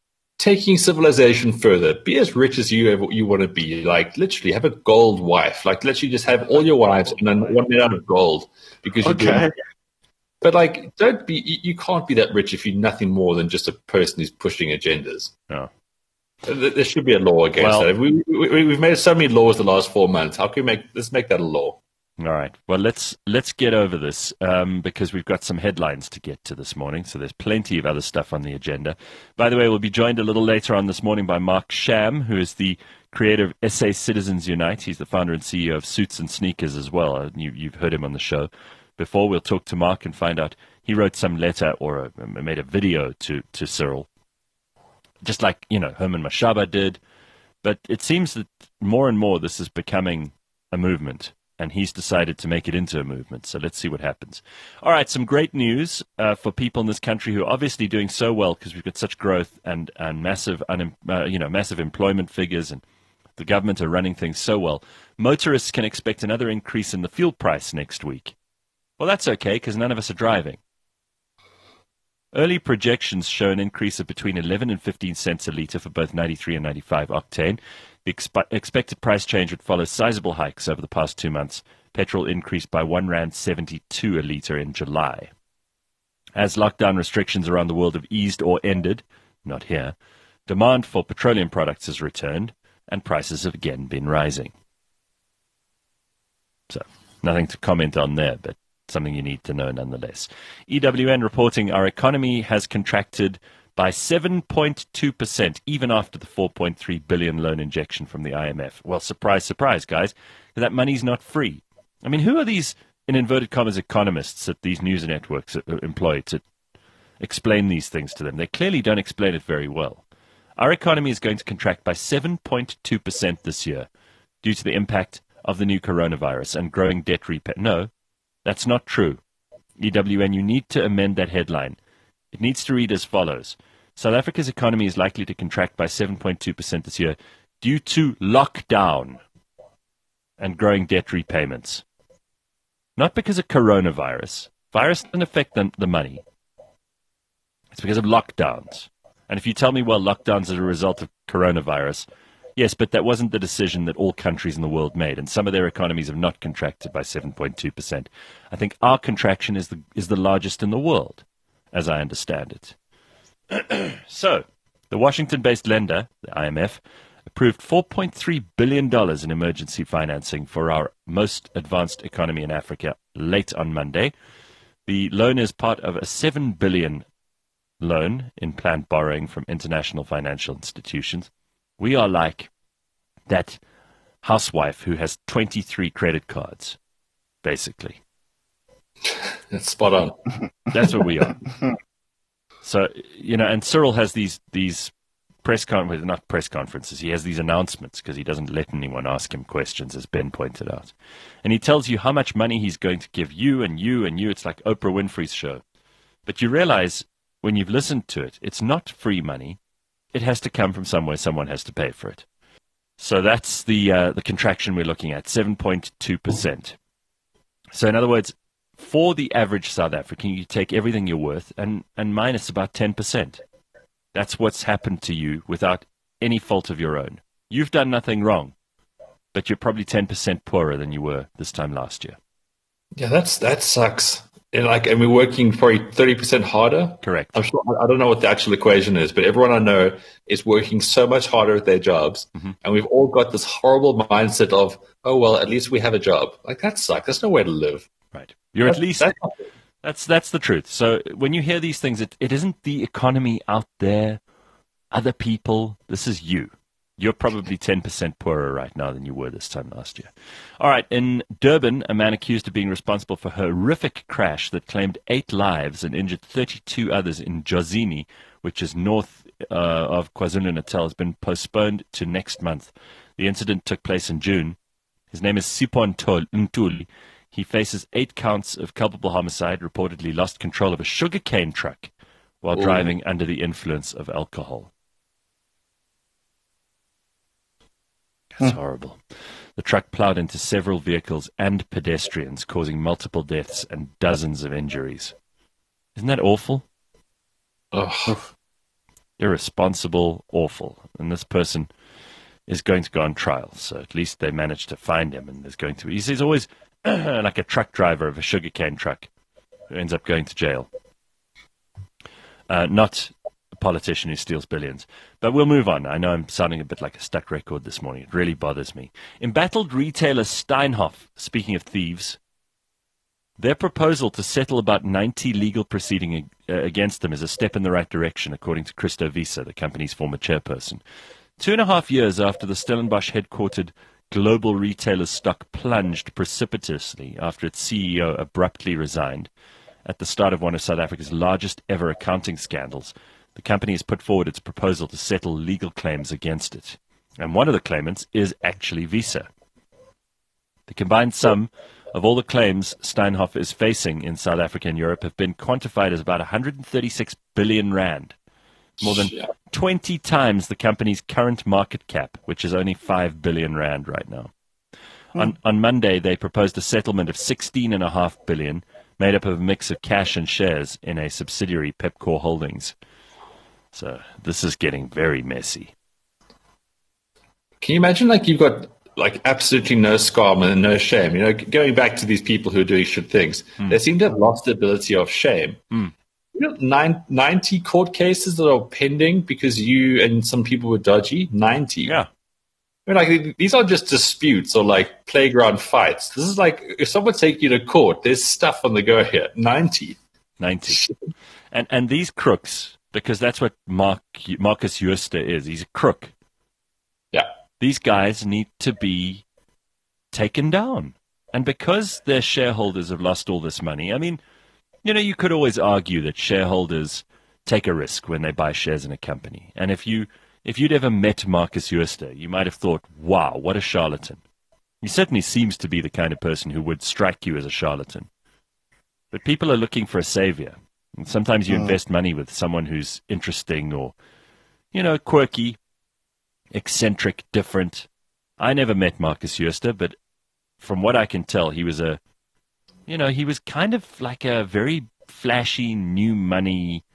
taking civilization further. Be as rich as you ever you want to be. Like literally, have a gold wife. Like literally, just have all your wives and then one made out of gold because you're Okay. doing. But like, don't be. You you can't be that rich if you're nothing more than just a person who's pushing agendas. No. There there should be a law against Well- that. We, we we've made so many laws the last four months. How can we make let's make that a law? All right. Well, let's let's get over this um, because we've got some headlines to get to this morning. So there's plenty of other stuff on the agenda. By the way, we'll be joined a little later on this morning by Mark Sham, who is the creator of S A Citizens Unite. He's the founder and C E O of Suits and Sneakers as well. Uh, You, you've heard him on the show before. We'll talk to Mark and find out. He wrote some letter or a, made a video to, to Cyril, just like, you know, Herman Mashaba did. But it seems that more and more this is becoming a movement. And he's decided to make it into a movement. So let's see what happens. All right, some great news uh, for people in this country who are obviously doing so well because we've got such growth and, and massive, unem- uh, you know, massive employment figures, and the government are running things so well. Motorists can expect another increase in the fuel price next week. Well, that's okay because none of us are driving. Early projections show an increase of between eleven and fifteen cents a litre for both ninety-three and ninety-five octane. The expe- expected price change would follow sizable hikes over the past two months. Petrol increased by one rand seventy-two a litre in July. As lockdown restrictions around the world have eased or ended, not here, demand for petroleum products has returned, and prices have again been rising. So, nothing to comment on there, but something you need to know nonetheless. E W N reporting our economy has contracted by seven point two percent, even after the four point three billion dollars loan injection from the I M F. Well, surprise, surprise, guys, that money's not free. I mean, who are these, in inverted commas, economists that these news networks employ to explain these things to them? They clearly don't explain it very well. Our economy is going to contract by seven point two percent this year due to the impact of the new coronavirus and growing debt repayment. No, that's not true. E W N, you need to amend that headline. It needs to read as follows. South Africa's economy is likely to contract by seven point two percent this year due to lockdown and growing debt repayments. Not because of coronavirus. Virus doesn't affect the, the money. It's because of lockdowns. And if you tell me, well, lockdowns are a result of coronavirus, yes, but that wasn't the decision that all countries in the world made, and some of their economies have not contracted by seven point two percent. I think our contraction is the is the largest in the world, as I understand it. So, the Washington-based lender, the I M F, approved four point three billion dollars in emergency financing for our most advanced economy in Africa late on Monday. The loan is part of a seven billion dollars loan in planned borrowing from international financial institutions. We are like that housewife who has twenty-three credit cards, basically. That's spot on. That's what we are. So, you know, and Cyril has these these press conferences, not press conferences, he has these announcements because he doesn't let anyone ask him questions, as Ben pointed out. And he tells you how much money he's going to give you and you and you. It's like Oprah Winfrey's show. But you realize when you've listened to it, it's not free money. It has to come from somewhere. Someone has to pay for it. So that's the uh, the contraction we're looking at, seven point two percent. So in other words, for the average South African, you take everything you're worth and, and minus about ten percent. That's what's happened to you without any fault of your own. You've done nothing wrong, but you're probably ten percent poorer than you were this time last year. Yeah, that's that sucks. And like, and we're working probably thirty percent harder. Correct. I'm sure. I don't know what the actual equation is, but everyone I know is working so much harder at their jobs, Mm-hmm. and we've all got this horrible mindset of, oh well, at least we have a job. Like that sucks. There's no way to live. Right. You're at That's- least that's- that's that's the truth. So when you hear these things, it, it isn't the economy out there, other people. This is you. You're probably ten percent poorer right now than you were this time last year. All right. In Durban, a man accused of being responsible for a horrific crash that claimed eight lives and injured thirty-two others in Jozini, which is north uh, of KwaZulu-Natal, has been postponed to next month. The incident took place in June. His name is Sipon Ntuli. He faces eight counts of culpable homicide, reportedly lost control of a sugarcane truck while Ooh. driving under the influence of alcohol. That's horrible. The truck plowed into several vehicles and pedestrians, causing multiple deaths and dozens of injuries. Isn't that awful? Ugh. irresponsible, awful. And this person is going to go on trial. So at least they managed to find him, and there's going to be, he's always like a truck driver of a sugarcane truck who ends up going to jail. Uh, not a politician who steals billions. But we'll move on. I know I'm sounding a bit like a stuck record this morning. It really bothers me. Embattled retailer Steinhoff, speaking of thieves, their proposal to settle about ninety legal proceedings uh, against them is a step in the right direction, according to Christo Wiese, the company's former chairperson. Two and a half years after the Stellenbosch headquartered global retailer's stock plunged precipitously after its C E O abruptly resigned at the start of one of South Africa's largest ever accounting scandals, the company has put forward its proposal to settle legal claims against it. And one of the claimants is actually Wiese. The combined sum of all the claims Steinhoff is facing in South Africa and Europe have been quantified as about one hundred thirty-six billion rand, more than twenty times the company's current market cap, which is only five billion rand right now. Mm. On, on Monday, they proposed a settlement of sixteen point five billion, made up of a mix of cash and shares in a subsidiary, Pepkor Holdings. So this is getting very messy. Can you imagine, like, you've got like absolutely no scum and no shame? You know, going back to these people who are doing shit things, mm. they seem to have lost the ability of shame. Mm. You know, nine, ninety court cases that are pending because you and some people were dodgy. ninety. Yeah. I mean, like, these aren't just disputes or like playground fights. This is like, if someone take you to court, there's stuff on the go here. ninety. ninety. and and these crooks, because that's what Mark, Marcus Jooste is. He's a crook. Yeah. These guys need to be taken down. And because their shareholders have lost all this money, I mean, you know, you could always argue that shareholders take a risk when they buy shares in a company. And if you if you'd ever met Marcus Jooste, you might have thought, wow, what a charlatan. He certainly seems to be the kind of person who would strike you as a charlatan. But people are looking for a savior. And sometimes you mm. invest money with someone who's interesting or, you know, quirky, eccentric, different. I never met Marcus Jooste, but from what I can tell, he was a, you know, he was kind of like a very flashy, new money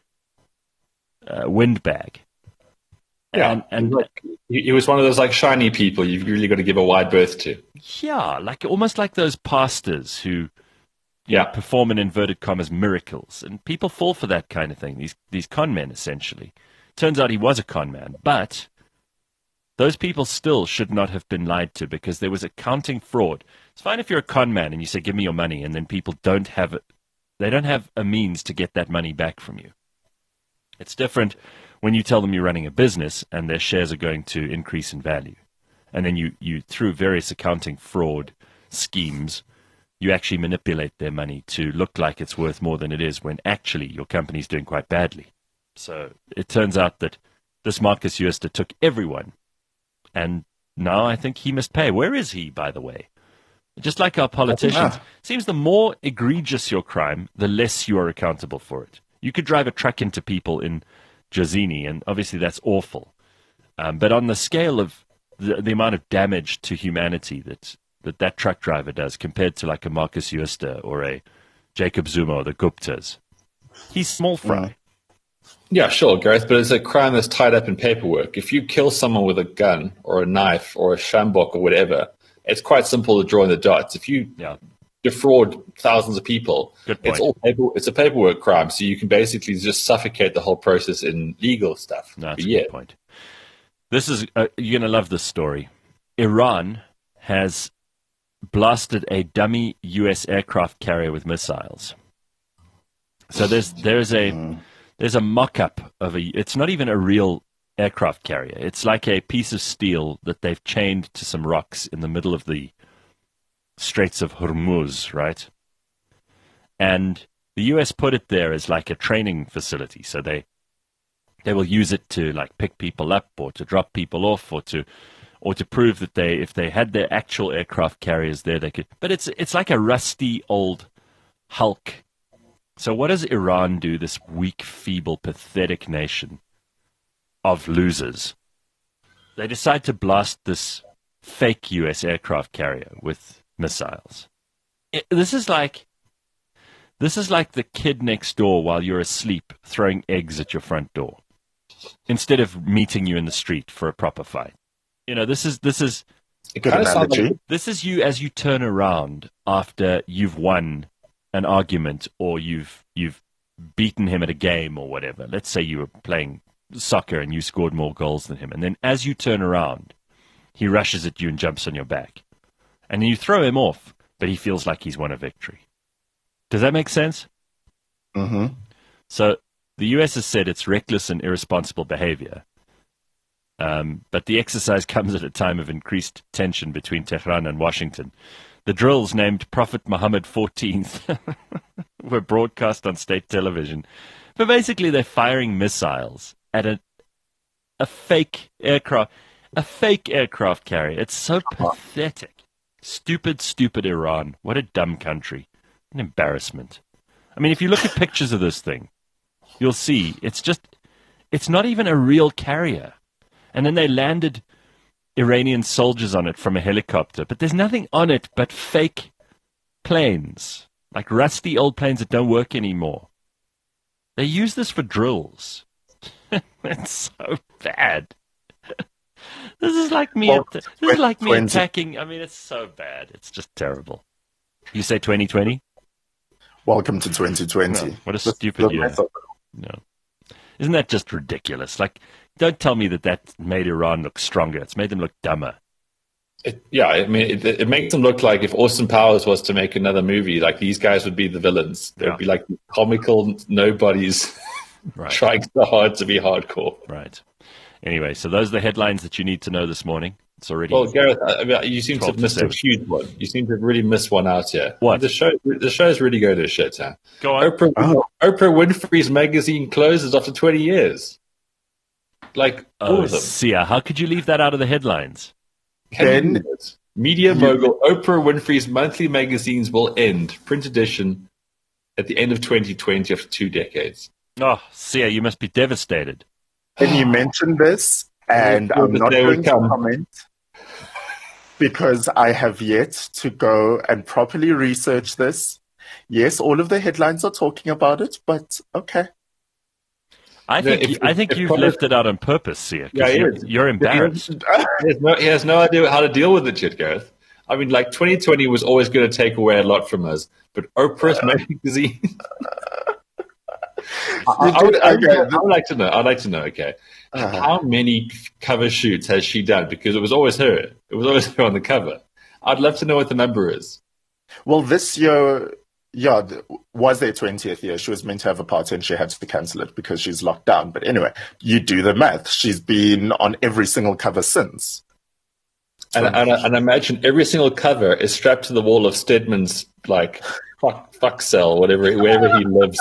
uh, windbag. Yeah, and, and like, he was one of those like shiny people you've really got to give a wide berth to. Yeah, like almost like those pastors who yeah. know, perform in inverted commas miracles, and people fall for that kind of thing. These these con men, essentially. Turns out he was a con man, but those people still should not have been lied to because there was accounting fraud. It's fine if you're a con man and you say, "Give me your money," and then people don't have it. They don't have a means to get that money back from you. It's different when you tell them you're running a business and their shares are going to increase in value. And then you, you through various accounting fraud schemes, you actually manipulate their money to look like it's worth more than it is when actually your company's doing quite badly. So it turns out that this Marcus Jooste took everyone, and now I think he must pay. Where is he, by the way? Just like our politicians, it seems the more egregious your crime, the less you are accountable for it. You could drive a truck into people in Jazini, and obviously that's awful. Um, but on the scale of the, the amount of damage to humanity that, that that truck driver does compared to like a Marcus Jooste or a Jacob Zuma or the Guptas, he's small fry. Yeah, sure, Gareth, but it's a crime that's tied up in paperwork. If you kill someone with a gun or a knife or a shambok or whatever, it's quite simple to draw in the dots. If you yeah. defraud thousands of people, it's all paper, it's a paperwork crime, so you can basically just suffocate the whole process in legal stuff. No, that's but a yeah. good point. This is uh, you're going to love this story. Iran has blasted a dummy U S aircraft carrier with missiles. So there's there's a there's a mock-up of a. It's not even a real aircraft carrier. It's like a piece of steel that they've chained to some rocks in the middle of the Straits of Hormuz, right? And the U S put it there as like a training facility, so they they will use it to like pick people up or to drop people off or to or to prove that they if they had their actual aircraft carriers there they could. But it's it's like a rusty old hulk. So what does Iran do, this weak, feeble, pathetic nation of losers? They decide to blast this fake U S aircraft carrier with missiles. It, this is like this is like the kid next door while you're asleep throwing eggs at your front door. instead of meeting you in the street for a proper fight. You know, this is this is It Good kind of sounds analogy. like this is you as you turn around after you've won an argument or you've you've beaten him at a game or whatever. Let's say you were playing soccer and you scored more goals than him, and then as you turn around, he rushes at you and jumps on your back, and then you throw him off, but he feels like he's won a victory. Does that make sense? hmm So the U S has said it's reckless and irresponsible behavior. Um, but the exercise comes at a time of increased tension between Tehran and Washington. The drills, named Prophet Muhammad the fourteenth, were broadcast on state television. But basically, they're firing missiles at a a fake aircraft, a fake aircraft carrier. It's so pathetic. Stupid, stupid Iran. What a dumb country. An embarrassment. I mean, if you look at pictures of this thing, you'll see it's just, it's not even a real carrier. And then they landed Iranian soldiers on it from a helicopter. But there's nothing on it but fake planes, like rusty old planes that don't work anymore. They use this for drills. It's so bad. This is like me. Well, This is like me twenty attacking. I mean, it's so bad. It's just terrible. You say twenty twenty? Welcome to twenty twenty. No, what a The- stupid the year. method. No. Isn't that just ridiculous? Like, don't tell me that that made Iran look stronger. It's made them look dumber. it, yeah. I mean, it, it makes them look like if Austin Powers was to make another movie, like these guys would be the villains. They'd Yeah. be like comical nobodies Right. trying so hard to be hardcore. Right. Anyway, so those are the headlines that you need to know this morning. It's already Well, Gareth, I mean, you seem to twelve have to missed a seven. huge one. You seem to have really missed one out here. What? The show, the show's really going to shit, huh? Go on. Oprah, Oh. Oprah Winfrey's magazine closes after twenty years. Like all Oh, of them. Sia, how could you leave that out of the headlines? Can you Then- believe it? Media mogul Oprah Winfrey's monthly magazines will end, print edition, at the end of twenty twenty after two decades. Oh, Sia, you must be devastated. And you mentioned this, and Yeah, I'm but not they would going to come. comment because I have yet to go and properly research this. Yes, all of the headlines are talking about it, but okay. I Yeah, think if- you, I if- think if you've Conor- left it out on purpose, Sia. 'Cause Yeah, he you're, is. you're embarrassed. He has, no, he has no idea how to deal with it yet, Gareth. I mean, like twenty twenty was always going to take away a lot from us, but Oprah's magazine. I, I, would, I, would, Okay. I would like to know. I'd like to know. Okay, Uh-huh. how many cover shoots has she done? Because it was always her. It was always her on the cover. I'd love to know what the number is. Well, this year, yeah, th- was their twentieth year. She was meant to have a party and she had to cancel it because she's locked down. But anyway, you do the math. She's been on every single cover since. And, and, and imagine every single cover is strapped to the wall of Stedman's like fuck, fuck cell, whatever, wherever he lives.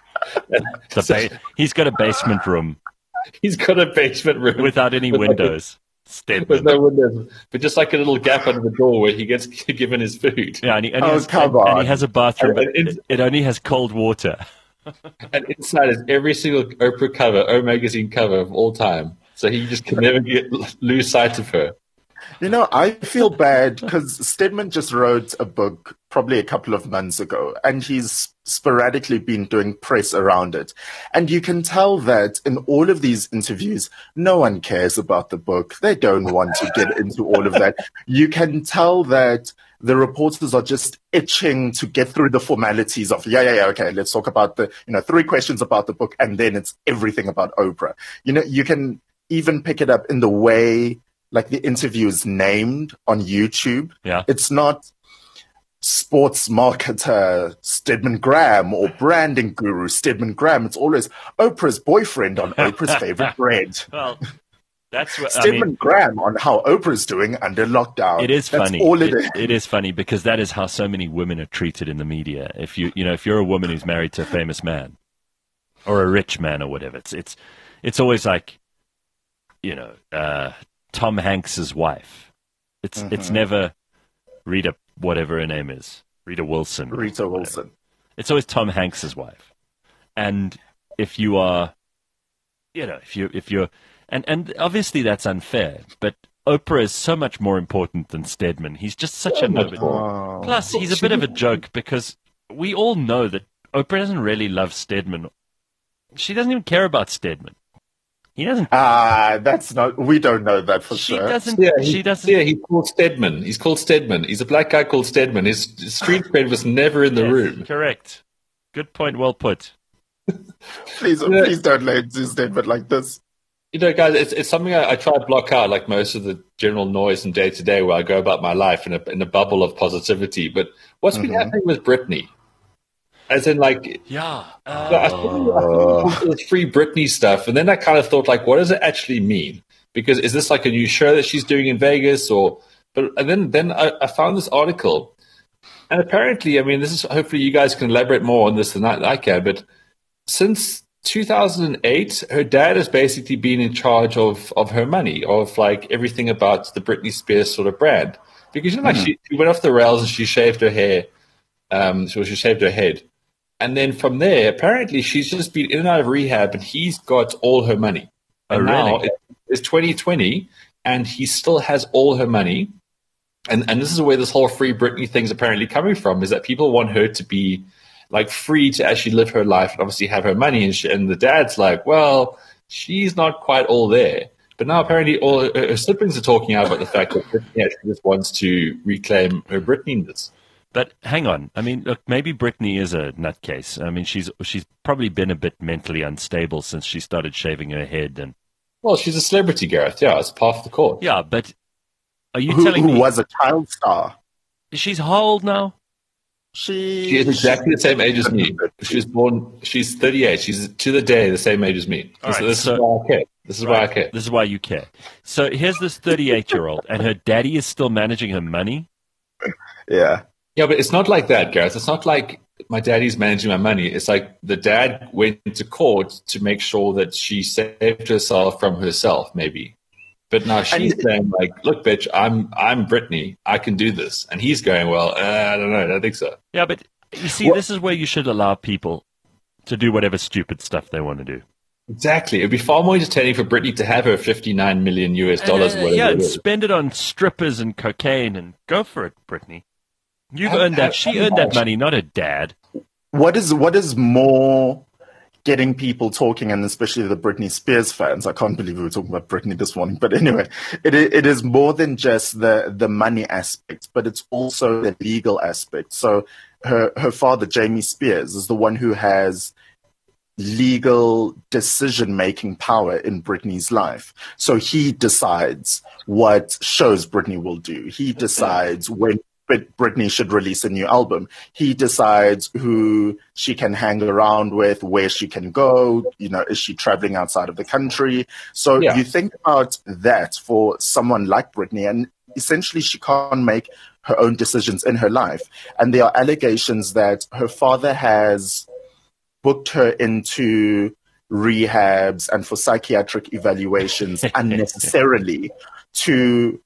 The ba- he's got a basement room He's got a basement room without any With like a- windows. with Stedman. no windows, but just like a little gap under the door where he gets given his food. Yeah, and he, and, he Oh, has, come and, and he on. has a bathroom, but And it's- it, it only has cold water. And inside is every single Oprah cover, O magazine cover of all time. So he just can never get lose sight of her. You know, I feel bad because Stedman just wrote a book probably a couple of months ago, and he's sporadically been doing press around it. And you can tell that in all of these interviews, no one cares about the book. They don't want to get into all of that. You can tell that the reporters are just itching to get through the formalities of, yeah, yeah, yeah, okay, let's talk about the, you know, three questions about the book, and then it's everything about Oprah. You know, you can even pick it up in the way like the interview is named on YouTube. Yeah. It's not sports marketer Stedman Graham or branding guru Stedman Graham. It's always Oprah's boyfriend on Oprah's favorite bread. Well, that's what I Stedman mean. Graham on how Oprah's doing under lockdown. It is That's funny. all it it, is. it is funny because that is how so many women are treated in the media. If you, you know, if you're a woman who's married to a famous man or a rich man or whatever, it's it's it's always like, you know, uh, Tom Hanks's wife. It's it's never Rita, whatever her name is, Rita Wilson. or Rita whatever. Wilson. It's always Tom Hanks's wife. And if you are, you know, if you if you're, and and obviously that's unfair, but Oprah is so much more important than Stedman. He's just such a much nobody. Oh. Plus, he's a bit of a joke because we all know that Oprah doesn't really love Stedman. She doesn't even care about Stedman. He doesn't. Ah, that's not. We don't know that for She sure. doesn't. Yeah, she he, doesn't. yeah, he's called Stedman. He's called Stedman. He's a black guy called Stedman. His street cred was never in the Yes, room. correct. Good point. Well put. Please, Yeah. please don't lay into a statement like this. You know, guys, it's it's something I, I try to block out, like most of the general noise and day to day, where I go about my life in a in a bubble of positivity. But what's been Mhm. happening with Britney? As in, like, Yeah. I saw this free Britney stuff, and then I kind of thought, like, what does it actually mean? Because is this like a new show that she's doing in Vegas, or? But and then then I, I found this article, and apparently, I mean, this is hopefully you guys can elaborate more on this than I, I can. But since two thousand eight, her dad has basically been in charge of of her money, of like everything about the Britney Spears sort of brand. Because you know, like she, she went off the rails and she shaved her hair, um, so she shaved her head. And then from there, apparently she's just been in and out of rehab, and he's got all her money. Oh, And now really? it- it's twenty twenty, and he still has all her money. And and this is where this whole free Britney thing's apparently coming from, is that people want her to be like free to actually live her life and obviously have her money. And, she, and the dad's like, well, she's not quite all there. But now apparently all her, her siblings are talking out about the fact that Britney actually just wants to reclaim her Britneyness. But hang on. I mean, look, maybe Britney is a nutcase. I mean, she's she's probably been a bit mentally unstable since she started shaving her head. And Well, she's a celebrity, Gareth. Yeah, it's part of the court. yeah, but are you Who, telling who me was a child star? she's how old now? She, She is exactly the same age as me. She was born, she's thirty-eight. She's to the day the same age as me. All so right, this so- is why I care. This is why I care. This is why you care. So here's this thirty-eight-year-old, and her daddy is still managing her money. Yeah. Yeah, but it's not like that, Gareth. It's not like my daddy's managing my money. It's like the dad went to court to make sure that she saved herself from herself, maybe. But now she's And- saying, like, look, bitch, I'm I'm Britney. I can do this. And he's going, well, uh, I don't know. I don't think so. Yeah, but you see, Well- this is where you should allow people to do whatever stupid stuff they want to do. Exactly. It'd be far more entertaining for Britney to have her fifty-nine million U S dollars, Uh, whatever yeah, it and is. spend it on strippers and cocaine, and go for it, Britney. You've Have- earned that. have- She have earned that much. money, not her dad. What is what is more getting people talking, and especially the Britney Spears fans? I can't believe we were talking about Britney this morning. But anyway, it i- it is more than just the the money aspect, but it's also the legal aspect. So her her father, Jamie Spears, is the one who has legal decision making power in Britney's life. So he decides what shows Britney will do. He decides when Brit- Britney should release a new album. He decides who she can hang around with, where she can go. You know, is she traveling outside of the country? So Yeah. you think about that for someone like Britney, and essentially she can't make her own decisions in her life. And there are allegations that her father has booked her into rehabs and for psychiatric evaluations unnecessarily to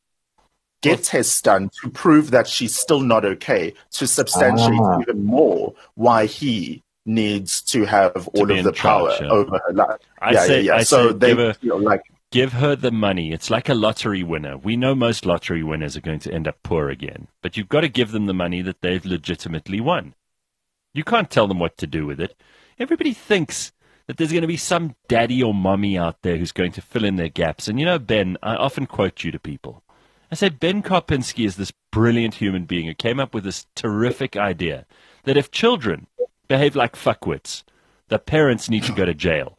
get tests done to prove that she's still not okay, to substantiate Ah. even more why he needs to have all be of in the charge, power yeah. over her life. I yeah, say- yeah, yeah. I so say they give her- feel like Give her the money. It's like a lottery winner. We know most lottery winners are going to end up poor again, but you've got to give them the money that they've legitimately won. You can't tell them what to do with it. Everybody thinks that there's going to be some daddy or mommy out there who's going to fill in their gaps. And you know, Ben, I often quote you to people. I say Ben Karpinski is this brilliant human being who came up with this terrific idea that if children behave like fuckwits, the parents need to go to jail.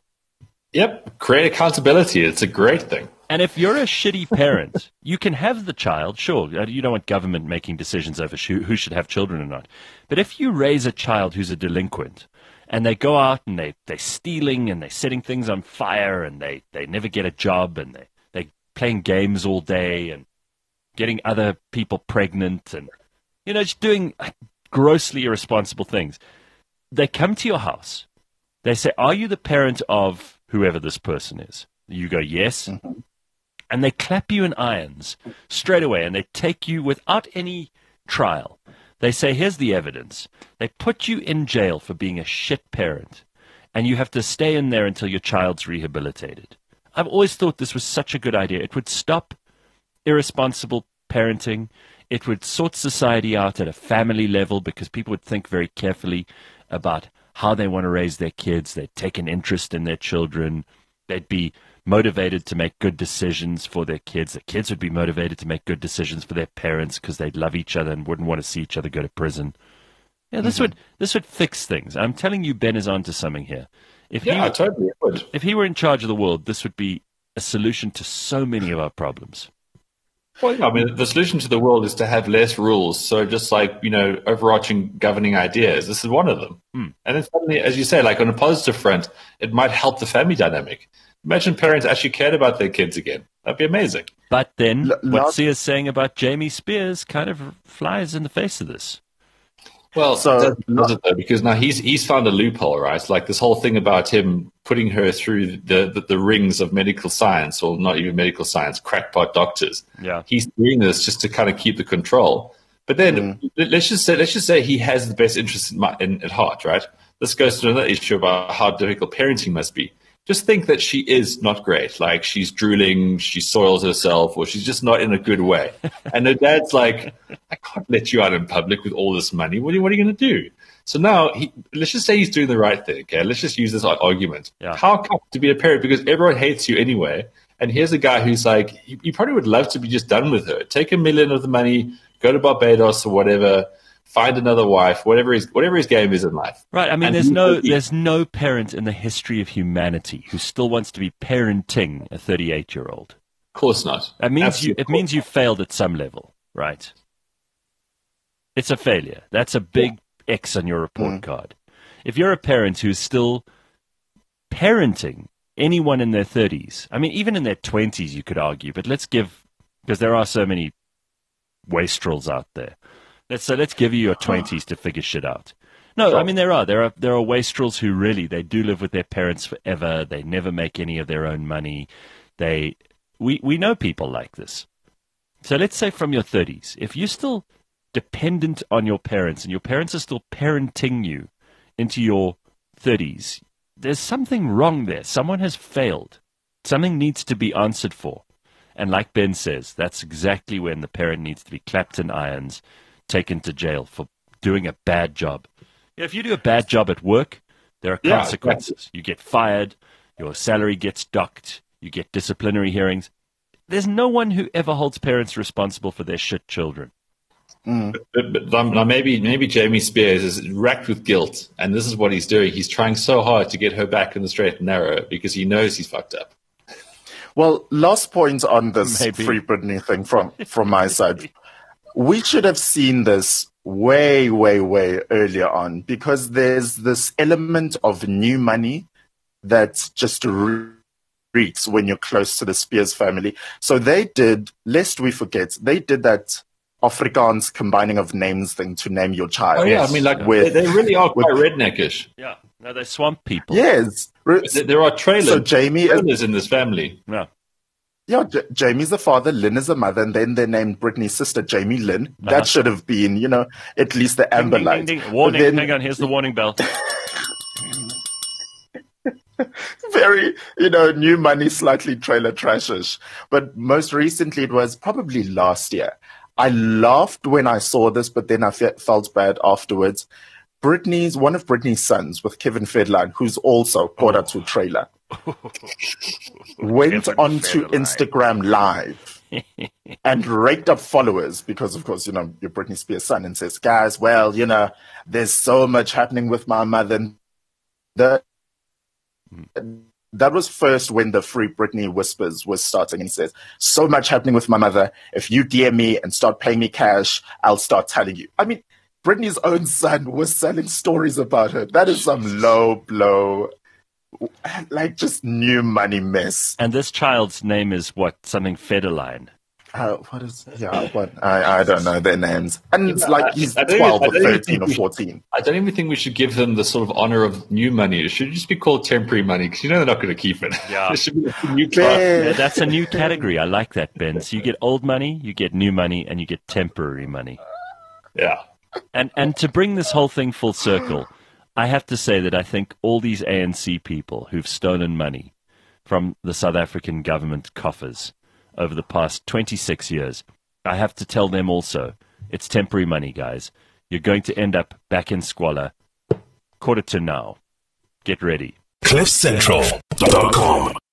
Yep. Create accountability. It's a great thing. And if you're a shitty parent, you can have the child, sure. You don't want government making decisions over who who should have children or not. But if you raise a child who's a delinquent, and they go out and they, they're stealing and they're setting things on fire and they, they never get a job and they, they're playing games all day and getting other people pregnant and, you know, just doing grossly irresponsible things. They come to your house. They say, are you the parent of whoever this person is? You go, yes. Mhm. And they clap you in irons straight away and they take you without any trial. They say, here's the evidence. They put you in jail for being a shit parent, and you have to stay in there until your child's rehabilitated. I've always thought this was such a good idea. It would stop irresponsible parenting. It would sort society out at a family level because people would think very carefully about how they want to raise their kids. They'd take an interest in their children. They'd be motivated to make good decisions for their kids. The kids would be motivated to make good decisions for their parents because they'd love each other and wouldn't want to see each other go to prison. Yeah, this mm-hmm. would this would fix things. I'm telling you, Ben is onto something here. If yeah, he, I totally would. If he were in charge of the world, this would be a solution to so many of our problems. Well, yeah, I mean, the solution to the world is to have less rules. So just like, you know, overarching governing ideas, this is one of them. Mm. And then suddenly, as you say, like on a positive front, it might help the family dynamic. Imagine parents actually cared about their kids again. That'd be amazing. But then L- what last- Sia's saying about Jamie Spears kind of flies in the face of this. Well, So- so, does it though? Because now he's he's found a loophole, right? Like this whole thing about him putting her through the, the, the rings of medical science, or not even medical science, crackpot doctors. Yeah. He's doing this just to kind of keep the control. But then Mm. let's just say let's just say he has the best interest in, my, in at heart, right? This goes to another issue about how difficult parenting must be. Just think that she is not great. Like she's drooling, she soils herself, or she's just not in a good way. And her dad's like, I can't let you out in public with all this money. What are you, what are you going to do? So now, he, let's just say he's doing the right thing. Okay, let's just use this argument. Yeah. How come to be a parent? Because everyone hates you anyway. And here's a guy who's like, you, you probably would love to be just done with her. Take a million of the money, go to Barbados or whatever. Find another wife, whatever his whatever his game is in life. Right. I mean, And there's he- no he- there's no parent in the history of humanity who still wants to be parenting a thirty-eight-year-old. Of course not. It means you Absolutely. it means you failed at some level, right? It's a failure. That's a big X on your report Mm. card. If you're a parent who's still parenting anyone in their thirties, I mean, even in their twenties, you could argue, but let's give, because there are so many wastrels out there. Let's so let's give you your twenties to figure shit out. No, Sure. I mean there are there are there are wastrels who really they do live with their parents forever. They never make any of their own money. They we we know people like this. So let's say from your thirties, if you're still dependent on your parents and your parents are still parenting you into your thirties, there's something wrong there. Someone has failed. Something needs to be answered for. And like Ben says, that's exactly when the parent needs to be clapped in irons, taken to jail for doing a bad job. You know, if you do a bad job at work, there are Yeah, consequences. You get fired, your salary gets docked, you get disciplinary hearings. There's no one who ever holds parents responsible for their shit children. But, but um, now maybe maybe Jamie Spears is racked with guilt, and this is what he's doing. He's trying so hard to get her back in the straight and narrow because he knows he's fucked up. Well, last point on this Maybe. Free Britney thing from, from my side. We should have seen this way, way, way earlier on because there's this element of new money that just re- reeks when you're close to the Spears family. So they did, lest we forget, they did that Afrikaans combining of names thing to name your child. Oh yeah, I mean, like With- they, they really are quite with- redneckish. Yeah. No, they're swamp people. Yes. Re- There, there are trailers, So Jamie is trailers in this family. Yeah. Yeah, J- Jamie's the father, Lynn is the mother, and then they named Britney's sister Jamie Lynn. That Uh-huh. should have been, you know, at least the amber Ding, light. ding, ding, ding. But Warning, then hang on, here's the warning bell. very, you know, new money, slightly trailer trashish. But most recently, it was probably last year. I laughed when I saw this, but then I fe- felt bad afterwards. Britney's, one of Britney's sons with Kevin Federline, who's also caught up to a trailer, went Kevin onto Federline. Instagram Live and raked up followers because, of course, you know, you're Britney Spears' son and says, guys, well, you know, there's so much happening with my mother. And the, that was first when the Free Britney whispers was starting and he says, so much happening with my mother. If you D M me and start paying me cash, I'll start telling you. I mean, Britney's own son was selling stories about her. That is some low blow, like just new money mess. And this child's name is what? Something Federline. Uh, what is, yeah, what? I, I don't know their names. And it's Yeah, like I- he's I don't twelve even- or I don't even thirteen think or we- fourteen. I don't even think we should give them the sort of honor of new money. It should just be called temporary money because you know they're not going to keep it. Yeah. It should be a new class. Yeah, Yeah. that's a new category. I like that, Ben. So you get old money, you get new money, and you get temporary money. Yeah. And and to bring this whole thing full circle, I have to say that I think all these A N C people who've stolen money from the South African government coffers over the past twenty-six years, I have to tell them also, it's temporary money, guys. You're going to end up back in squalor. Quarter to now. Get ready. cliff central dot com